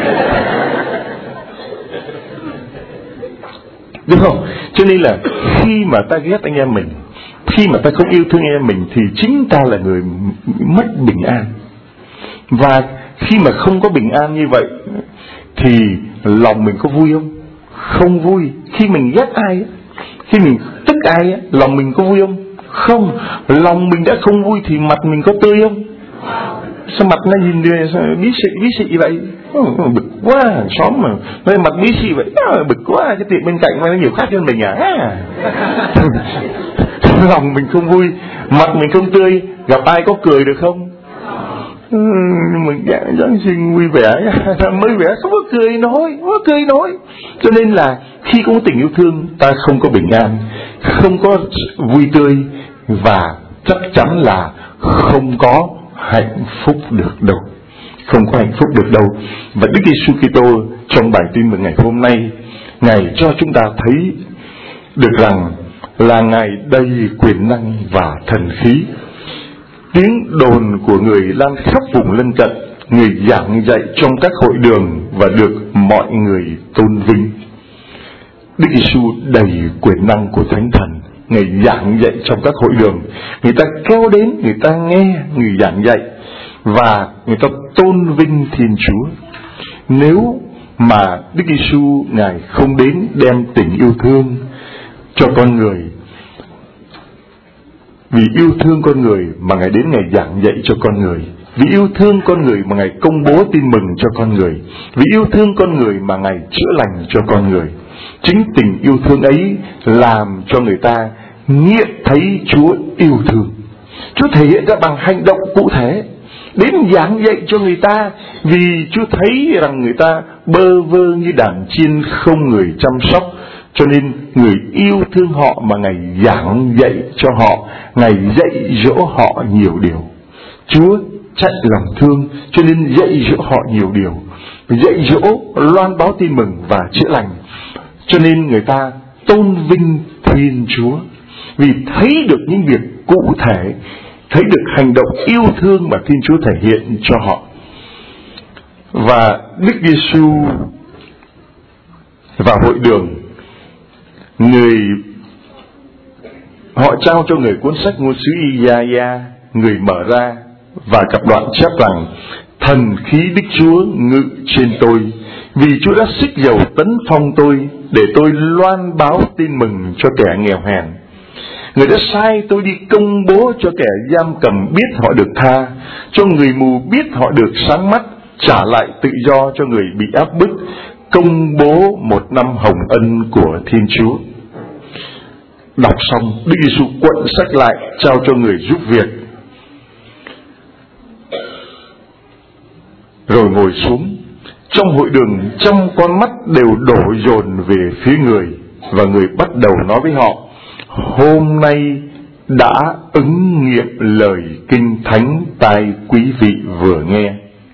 Speaker 1: Đúng không? Cho nên là khi mà ta ghét anh em mình, khi mà ta không yêu thương anh em mình, thì chính ta là người mất bình an. Và khi mà không có bình an như vậy thì lòng mình có vui không? Không vui. Khi mình ghét ai, khi mình tức ai, lòng mình có vui không? Không. Lòng mình đã không vui thì mặt mình có tươi không? Sao mặt nó nhìn bí xị bí xị vậy? Bực quá, hàng xóm mà nói mặt bí xị vậy, bực quá, cái tiệm bên cạnh mà nó nhiều khác hơn mình à. Lòng mình không vui, mặt mình không tươi, gặp ai có cười được không? Ừ, mình Giáng sinh vui vẻ, mới vẻ không có cười nổi, không có cười nổi. Cho nên là khi không có tình yêu thương, ta không có bình an, không có vui tươi, và chắc chắn là không có hạnh phúc được đâu. Không có hạnh phúc được đâu. Và Đức Giêsu Kitô trong bài tin mừng ngày hôm nay, Ngài cho chúng ta thấy được rằng là Ngài đầy quyền năng và thần khí. Tiếng đồn của người lan khắp vùng lân cận, người giảng dạy trong các hội đường và được mọi người tôn vinh. Đức Giêsu đầy quyền năng của Thánh Thần, Ngài giảng dạy trong các hội đường, người ta kéo đến, người ta nghe người giảng dạy và người ta tôn vinh Thiên Chúa. Nếu mà Đức Giêsu Ngài không đến đem tình yêu thương cho con người, vì yêu thương con người mà Ngài đến Ngài giảng dạy cho con người, vì yêu thương con người mà Ngài công bố tin mừng cho con người, vì yêu thương con người mà Ngài chữa lành cho con người. Chính tình yêu thương ấy làm cho người ta nghiệm thấy Chúa yêu thương. Chúa thể hiện ra bằng hành động cụ thể, đến giảng dạy cho người ta, vì Chúa thấy rằng người ta bơ vơ như đàn chiên không người chăm sóc, cho nên người yêu thương họ mà Ngài giảng dạy cho họ, Ngài dạy dỗ họ nhiều điều. Chúa chạy lòng thương, cho nên dạy dỗ họ nhiều điều, dạy dỗ, loan báo tin mừng và chữa lành. Cho nên người ta tôn vinh Thiên Chúa, vì thấy được những việc cụ thể, thấy được hành động yêu thương mà Thiên Chúa thể hiện cho họ. Và Đức Giêsu vào hội đường, người họ trao cho người cuốn sách ngôn sứ Isaiah, người mở ra và cặp đoạn chép rằng: thần khí Đức Chúa ngự trên tôi, vì Chúa đã xích dầu tấn phong tôi, để tôi loan báo tin mừng cho kẻ nghèo hèn. Người đã sai tôi đi công bố cho kẻ giam cầm biết họ được tha, cho người mù biết họ được sáng mắt, trả lại tự do cho người bị áp bức, công bố một năm hồng ân của Thiên Chúa. Đọc xong, Đức Giêsu quận sách lại trao cho người giúp việc, rồi ngồi xuống. Trong hội đường, trăm con mắt đều đổ dồn về phía người, và người bắt đầu nói với họ: hôm nay đã ứng nghiệm lời kinh thánh tai quý vị vừa nghe.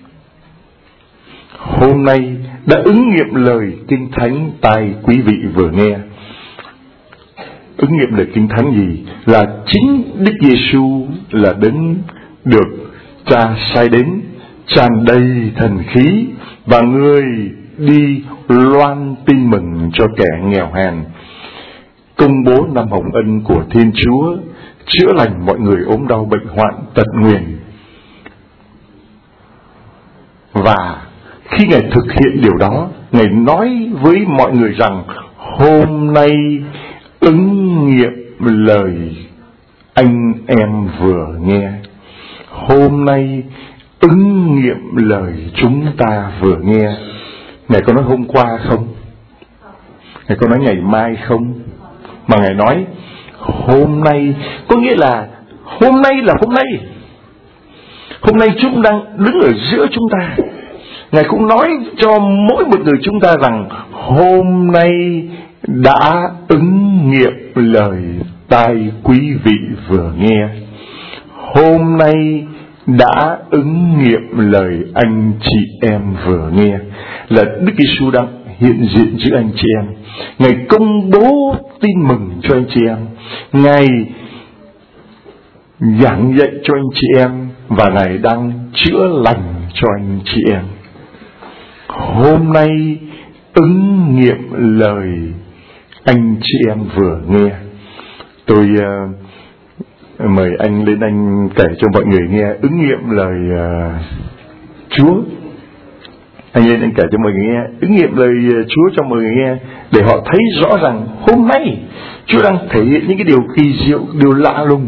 Speaker 1: Hôm nay đã ứng nghiệm lời kinh thánh tai quý vị vừa nghe. Ứng nghiệm lời kinh thánh gì? Là chính Đức Giêsu là đấng được Cha sai đến, tràn đầy thần khí, và người đi loan tin mừng cho kẻ nghèo hèn, công bố năm hồng ân của Thiên Chúa, chữa lành mọi người ốm đau bệnh hoạn tật nguyền. Và khi Ngài thực hiện điều đó, Ngài nói với mọi người rằng hôm nay ứng nghiệm lời anh em vừa nghe. Hôm nay ứng nghiệm lời chúng ta vừa nghe. Ngài có nói hôm qua không? Ngài có nói ngày mai không? Mà Ngài nói hôm nay, có nghĩa là hôm nay là hôm nay. Hôm nay chúng đang đứng ở giữa chúng ta. Ngài cũng nói cho mỗi một người chúng ta rằng hôm nay đã ứng nghiệm lời tai quý vị vừa nghe. Hôm nay đã ứng nghiệm lời anh chị em vừa nghe. Là Đức Giêsu đang hiện diện giữa anh chị em. Ngài công bố tin mừng cho anh chị em. Ngài giảng dạy cho anh chị em. Và Ngài đang chữa lành cho anh chị em. Hôm nay ứng nghiệm lời anh chị em vừa nghe. Tôi uh, mời anh lên, anh kể cho mọi người nghe ứng nghiệm lời uh, Chúa. Anh lên anh kể cho mọi người nghe ứng nghiệm lời uh, Chúa cho mọi người nghe, để họ thấy rõ rằng hôm nay Chúa đang thể hiện những cái điều kỳ diệu, điều lạ lùng.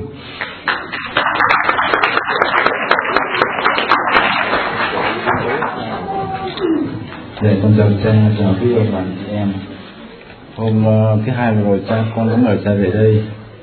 Speaker 8: Để con chào cha, chào quý ông bà chị em. Hôm uh, thứ hai rồi cha con có mời cha về đây.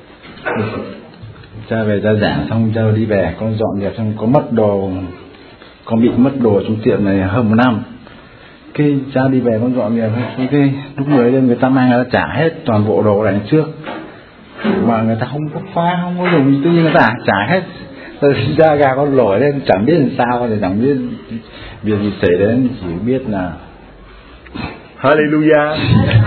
Speaker 8: Cha về cha giảng xong cha đi về, con dọn dẹp xong có mất đồ, con bị mất đồ trong tiệm này hơn một năm. Cái cha đi về con dọn dẹp, cái lúc người lên người ta mang người ta trả hết toàn bộ đồ này trước, mà người ta không có pha, không có dùng, tự nhiên người ta trả hết. Rồi cha gà con nổi lên chẳng biết làm sao, thì chẳng biết việc gì xảy đến, chỉ biết là
Speaker 1: Hallelujah.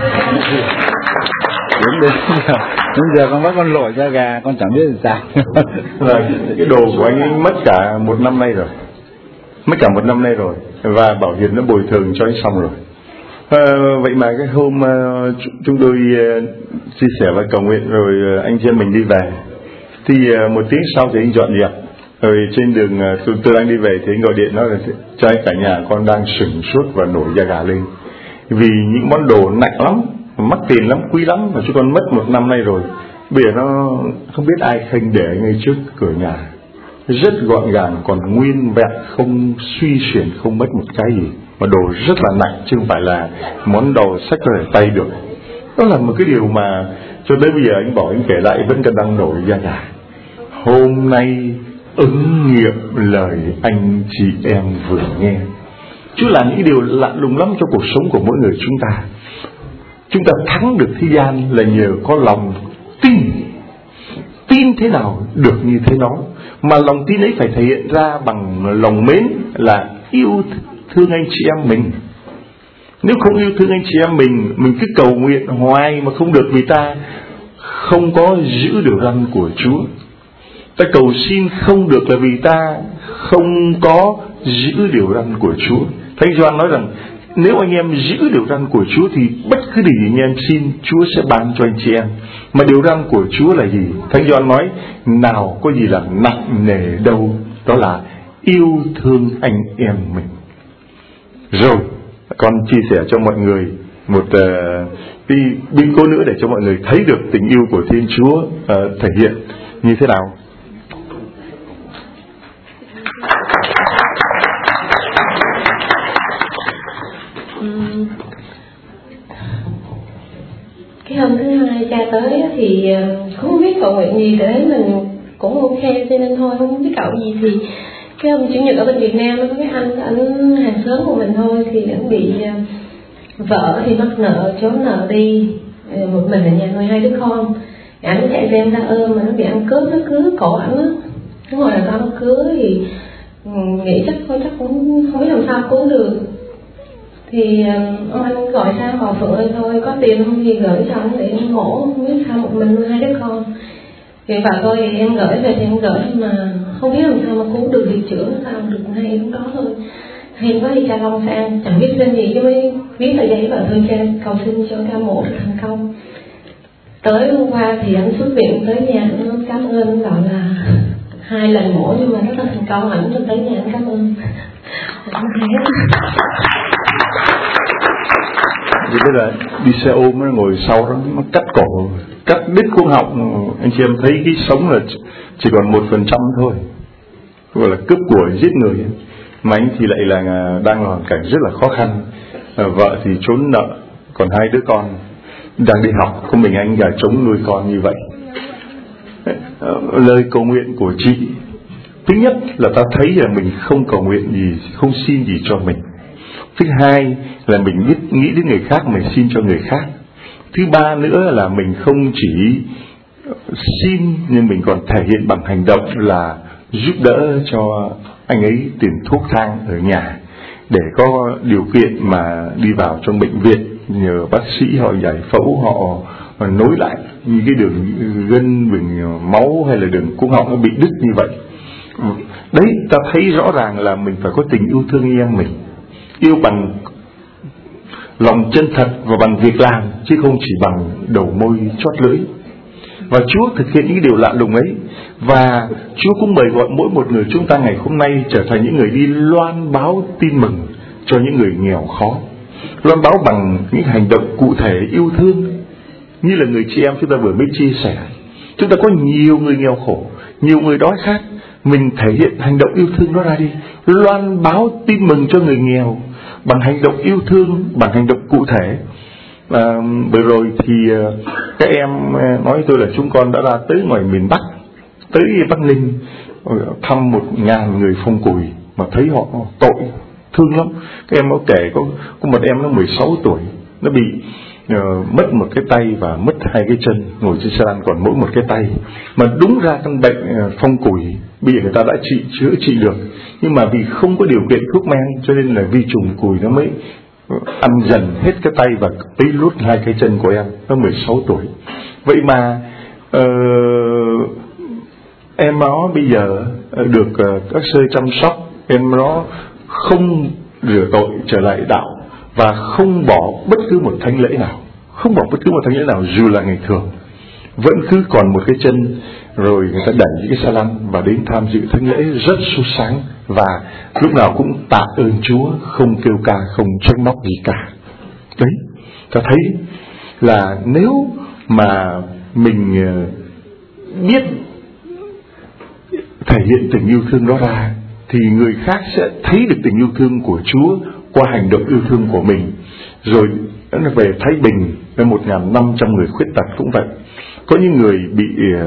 Speaker 8: Đến đến giờ, đến giờ con bắt con lội ra gà, con chẳng biết làm sao.
Speaker 1: Là cái đồ của anh ấy mất cả một năm nay rồi, mất cả một năm nay rồi, và bảo hiểm nó bồi thường cho anh xong rồi. À, vậy mà cái hôm uh, chúng tôi uh, chia sẻ và cầu nguyện rồi uh, anh chị em mình đi về, thì uh, một tiếng sau thì anh dọn dẹp. Rồi trên đường uh, tôi, tôi đang đi về thì anh gọi điện nói là cho anh cả nhà con đang sửng sốt và nổi da gà lên, vì những món đồ nặng lắm, mắc tiền lắm, quý lắm, mà chúng con mất một năm nay rồi. Bây giờ nó không biết ai khênh để ngay trước cửa nhà, rất gọn gàng, còn nguyên vẹn, không suy chuyển, không mất một cái gì, mà đồ rất là nặng, chứ không phải là món đồ xách ra tay được. Đó là một cái điều mà cho đến bây giờ anh bảo anh kể lại vẫn còn đang nổi da gà. Hôm nay ứng nghiệm lời anh chị em vừa nghe. Chúa làm những điều lạ lùng lắm trong cuộc sống của mỗi người chúng ta. Chúng ta thắng được thế gian là nhờ có lòng tin. Tin thế nào được như thế đó, mà lòng tin ấy phải thể hiện ra bằng lòng mến, là yêu thương anh chị em mình. Nếu không yêu thương anh chị em mình, mình cứ cầu nguyện hoài mà không được, vì ta không có giữ điều răn của Chúa. Ta cầu xin không được là vì ta không có giữ điều răn của Chúa. Thánh Gioan nói rằng nếu anh em giữ điều răn của Chúa thì bất cứ điều gì anh em xin Chúa sẽ ban cho anh chị em. Mà điều răn của Chúa là gì? Thánh Gioan nói nào có gì là nặng nề đâu, đó là yêu thương anh em mình. Rồi con chia sẻ cho mọi người một uh, biến cố nữa để cho mọi người thấy được tình yêu của Thiên Chúa uh, thể hiện như thế nào.
Speaker 4: Cái hôm thứ hai cha tới thì không biết cầu nguyện gì, để mình cũng ok, cho nên thôi không biết cầu gì. Thì cái hôm chủ nhật ở bên Việt Nam có cái anh anh hàng xóm của mình thôi, thì anh bị vợ thì mắc nợ, trốn nợ đi, một mình ở nhà nuôi hai đứa con. Anh chạy ra em ra ôm, mà nó bị ăn cướp, nó cưới cổ ảnh á. Đúng rồi, là tao nó cưới thì nghĩ chắc thôi, chắc cũng không biết làm sao cứu được. Thì ông anh gọi sang Hòa Phượng ơi thôi, có tiền không thì gửi cho ông để em mổ, không biết sao một mình nuôi hai đứa con. Thì bảo tôi thì em gửi về thì em gửi, mà không biết làm sao mà cứu được, thì chữa nó sao được hay cũng đó thôi. hay quá đi Ca Long sang chẳng biết tên gì chứ mới viết tờ giấy và thư cha cầu xin cho ca mổ được thành công. Tới hôm qua thì anh xuất viện tới nhà nó cảm ơn, anh bảo là hai lần mổ nhưng mà rất là thành công, ảnh cho tới nhà anh cảm ơn.
Speaker 1: Vì thế là đi xe ôm nó ngồi sau đó nó cắt cổ, cắt đứt cuống họng, anh chị em thấy cái sống là chỉ còn một phần trăm thôi, gọi là cướp của giết người. Mà anh thì lại là đang là hoàn cảnh rất là khó khăn, vợ thì trốn nợ, còn hai đứa con đang đi học, có mình anh gà trống nuôi con như vậy. Lời cầu nguyện của chị, thứ nhất là ta thấy là mình không cầu nguyện gì, không xin gì cho mình. Thứ hai là mình biết nghĩ đến người khác, mình xin cho người khác. Thứ ba nữa là mình không chỉ xin nhưng mình còn thể hiện bằng hành động là giúp đỡ cho anh ấy tiền thuốc thang ở nhà để có điều kiện mà đi vào trong bệnh viện, nhờ bác sĩ họ giải phẫu, họ mà nối lại những cái đường gân, đường máu hay là đường cuống họng nó bị đứt như vậy. Đấy, ta thấy rõ ràng là mình phải có tình yêu thương anh em mình, yêu bằng lòng chân thật và bằng việc làm, chứ không chỉ bằng đầu môi chót lưỡi. Và Chúa thực hiện những điều lạ lùng ấy, và Chúa cũng mời gọi mỗi một người chúng ta ngày hôm nay trở thành những người đi loan báo tin mừng cho những người nghèo khó, loan báo bằng những hành động cụ thể yêu thương, như là người chị em chúng ta vừa mới chia sẻ. Chúng ta có nhiều người nghèo khổ, nhiều người đói khát, mình thể hiện hành động yêu thương đó ra đi, loan báo tin mừng cho người nghèo bằng hành động yêu thương, bằng hành động cụ thể. À, vừa rồi thì các em nói tôi là chúng con đã ra tới ngoài miền Bắc, tới Bắc Ninh thăm một ngàn người phong cùi mà thấy họ tội thương lắm. Các em có kể có, có một em nó mười sáu tuổi, nó bị uh, mất một cái tay và mất hai cái chân, ngồi trên xe lăn còn mỗi một cái tay, mà đúng ra căn bệnh uh, phong cùi bây giờ người ta đã trị chữa trị được, nhưng mà vì không có điều kiện thuốc men cho nên là vi trùng cùi nó mới ăn dần hết cái tay và tới lút hai cái chân của em. Nó mười sáu tuổi. Vậy mà uh, em nó bây giờ được uh, các sư chăm sóc, em nó không rửa tội trở lại đạo và không bỏ bất cứ một thánh lễ nào, không bỏ bất cứ một thánh lễ nào dù là ngày thường, vẫn cứ còn một cái chân, rồi người ta đẩy những cái xe lăn và đến tham dự thánh lễ rất sốt sáng, và lúc nào cũng tạ ơn Chúa, không kêu ca, không trách móc gì cả. Đấy, ta thấy là nếu mà mình biết thể hiện tình yêu thương đó ra thì người khác sẽ thấy được tình yêu thương của Chúa qua hành động yêu thương của mình. Rồi về Thái Bình với một nghìn năm trăm người khuyết tật cũng vậy. Có những người bị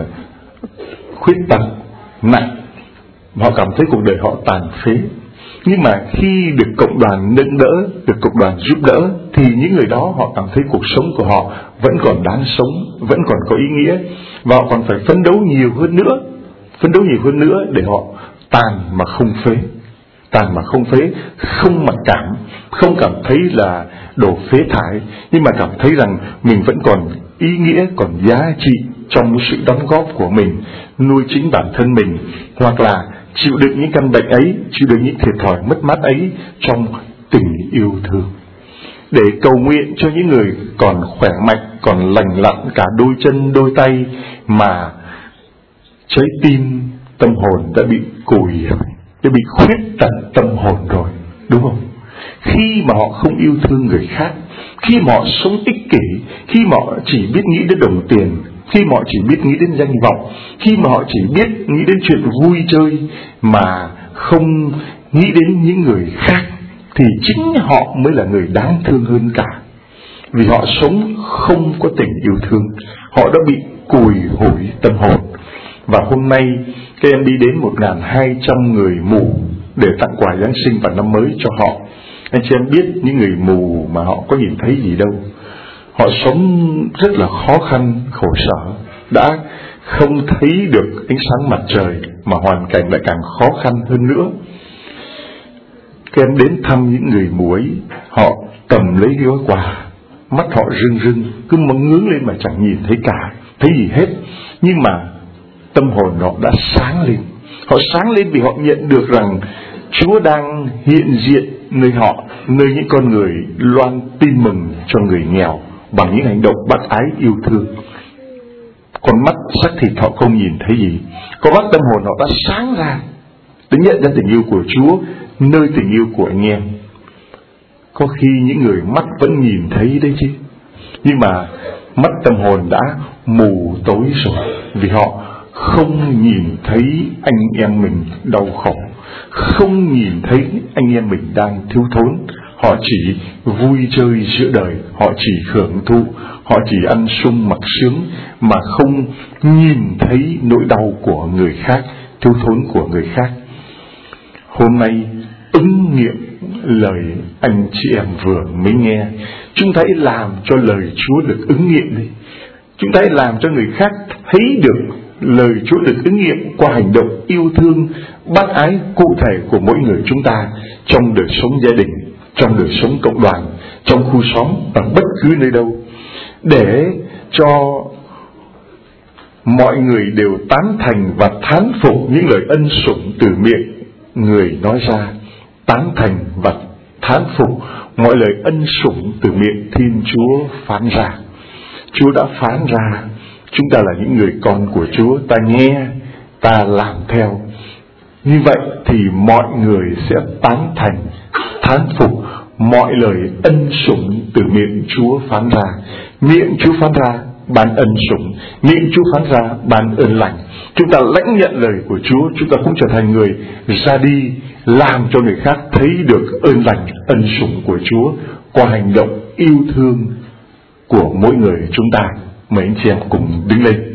Speaker 1: khuyết tật nặng, họ cảm thấy cuộc đời họ tàn phế, nhưng mà khi được cộng đoàn nâng đỡ, được cộng đoàn giúp đỡ, thì những người đó họ cảm thấy cuộc sống của họ vẫn còn đáng sống, vẫn còn có ý nghĩa, và họ còn phải phấn đấu nhiều hơn nữa, phấn đấu nhiều hơn nữa để họ tàn mà không phế, tàn mà không phế, không mặc cảm, không cảm thấy là đổ phế thải, nhưng mà cảm thấy rằng mình vẫn còn ý nghĩa, còn giá trị trong sự đóng góp của mình, nuôi chính bản thân mình, hoặc là chịu đựng những căn bệnh ấy, chịu đựng những thiệt thòi mất mát ấy trong tình yêu thương. Để cầu nguyện cho những người còn khỏe mạnh, còn lành lặn cả đôi chân đôi tay, mà trái tim tâm hồn đã bị cùi rồi, đã bị khuyết tật tâm hồn rồi, đúng không? Khi mà họ không yêu thương người khác, khi mà họ sống ích kỷ, khi mà họ chỉ biết nghĩ đến đồng tiền, khi mà họ chỉ biết nghĩ đến danh vọng, khi mà họ chỉ biết nghĩ đến chuyện vui chơi mà không nghĩ đến những người khác, thì chính họ mới là người đáng thương hơn cả. Vì họ sống không có tình yêu thương, họ đã bị cùi hủi tâm hồn. Và hôm nay các em đi đến một nghìn hai trăm người mù để tặng quà Giáng sinh và năm mới cho họ. Anh chị em biết những người mù mà họ có nhìn thấy gì đâu. Họ sống rất là khó khăn, khổ sở, đã không thấy được ánh sáng mặt trời mà hoàn cảnh lại càng khó khăn hơn nữa. Các em đến thăm những người mù ấy, họ cầm lấy cái gói quà, mắt họ rưng rưng, cứ mong ngước lên mà chẳng nhìn thấy cả, thấy gì hết. Nhưng mà tâm hồn họ đã sáng lên. Họ sáng lên vì họ nhận được rằng Chúa đang hiện diện nơi họ, nơi những con người loan tin mừng cho người nghèo bằng những hành động bác ái yêu thương. Con mắt xác thịt họ không nhìn thấy gì, có mắt tâm hồn họ đã sáng ra để nhận ra tình yêu của Chúa, nơi tình yêu của anh em. Có khi những người mắt vẫn nhìn thấy đấy chứ, nhưng mà mắt tâm hồn đã mù tối rồi, vì họ không nhìn thấy anh em mình đau khổ, không nhìn thấy anh em mình đang thiếu thốn. Họ chỉ vui chơi giữa đời, họ chỉ hưởng thụ, họ chỉ ăn sung mặc sướng, mà không nhìn thấy nỗi đau của người khác, thiếu thốn của người khác. Hôm nay ứng nghiệm lời anh chị em vừa mới nghe, chúng ta hãy làm cho lời Chúa được ứng nghiệm đi. Chúng ta hãy làm cho người khác thấy được lời Chúa được ứng nghiệm qua hành động yêu thương, bác ái cụ thể của mỗi người chúng ta trong đời sống gia đình, trong đời sống cộng đoàn, trong khu xóm, ở bất cứ nơi đâu, để cho mọi người đều tán thành và thán phục những lời ân sủng từ miệng người nói ra, tán thành và thán phục mọi lời ân sủng từ miệng Thiên Chúa phán ra. Chúa đã phán ra, chúng ta là những người con của Chúa, ta nghe, ta làm theo. Như vậy thì mọi người sẽ tán thành, thán phục mọi lời ân sủng từ miệng Chúa phán ra. Miệng Chúa phán ra ban ân sủng, miệng Chúa phán ra ban ơn lành. Chúng ta lãnh nhận lời của Chúa, chúng ta cũng trở thành người ra đi làm cho người khác thấy được ơn lành, ân sủng của Chúa qua hành động yêu thương của mỗi người chúng ta. Mời anh chị em cùng đứng lên.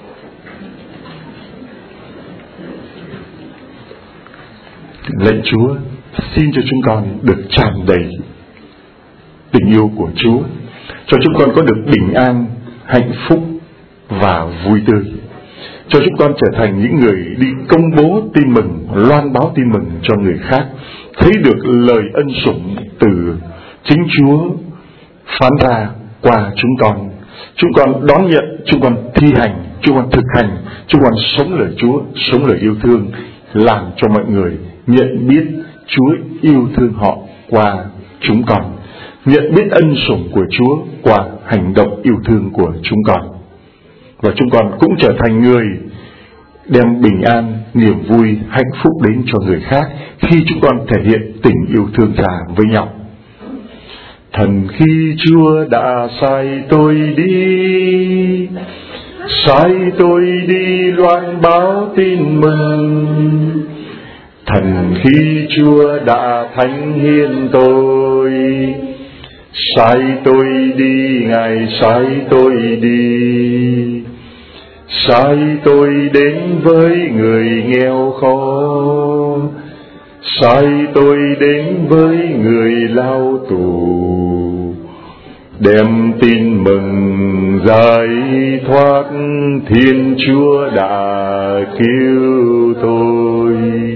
Speaker 1: Lạy Chúa, xin cho chúng con được tràn đầy tình yêu của Chúa, cho chúng con có được bình an, hạnh phúc và vui tươi, cho chúng con trở thành những người đi công bố tin mừng, loan báo tin mừng cho người khác, thấy được lời ân sủng từ chính Chúa phán ra qua chúng con. Chúng con đón nhận, chúng con thi hành, chúng con thực hành, chúng con sống lời Chúa, sống lời yêu thương, làm cho mọi người nhận biết Chúa yêu thương họ qua chúng con, nhận biết ân sủng của Chúa qua hành động yêu thương của chúng con. Và chúng con cũng trở thành người đem bình an, niềm vui, hạnh phúc đến cho người khác khi chúng con thể hiện tình yêu thương ra với nhau. Thần khi Chúa đã sai tôi đi, sai tôi đi loan báo tin mừng. Thần khi Chúa đã thánh hiến tôi, sai tôi đi, Ngài sai tôi đi, sai tôi đến với người nghèo khó, sai tôi đến với người lao tù, đem tin mừng giải thoát Thiên Chúa đã cứu tôi.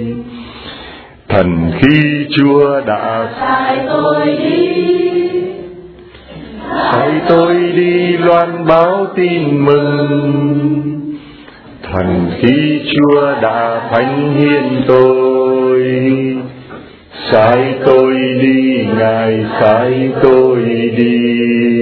Speaker 1: Thần khi Chúa đã
Speaker 2: sai tôi đi,
Speaker 1: sai tôi đi loan báo tin mừng. Thần khi Chúa đã thánh hiến tôi, sai tôi đi, Ngài sai tôi đi,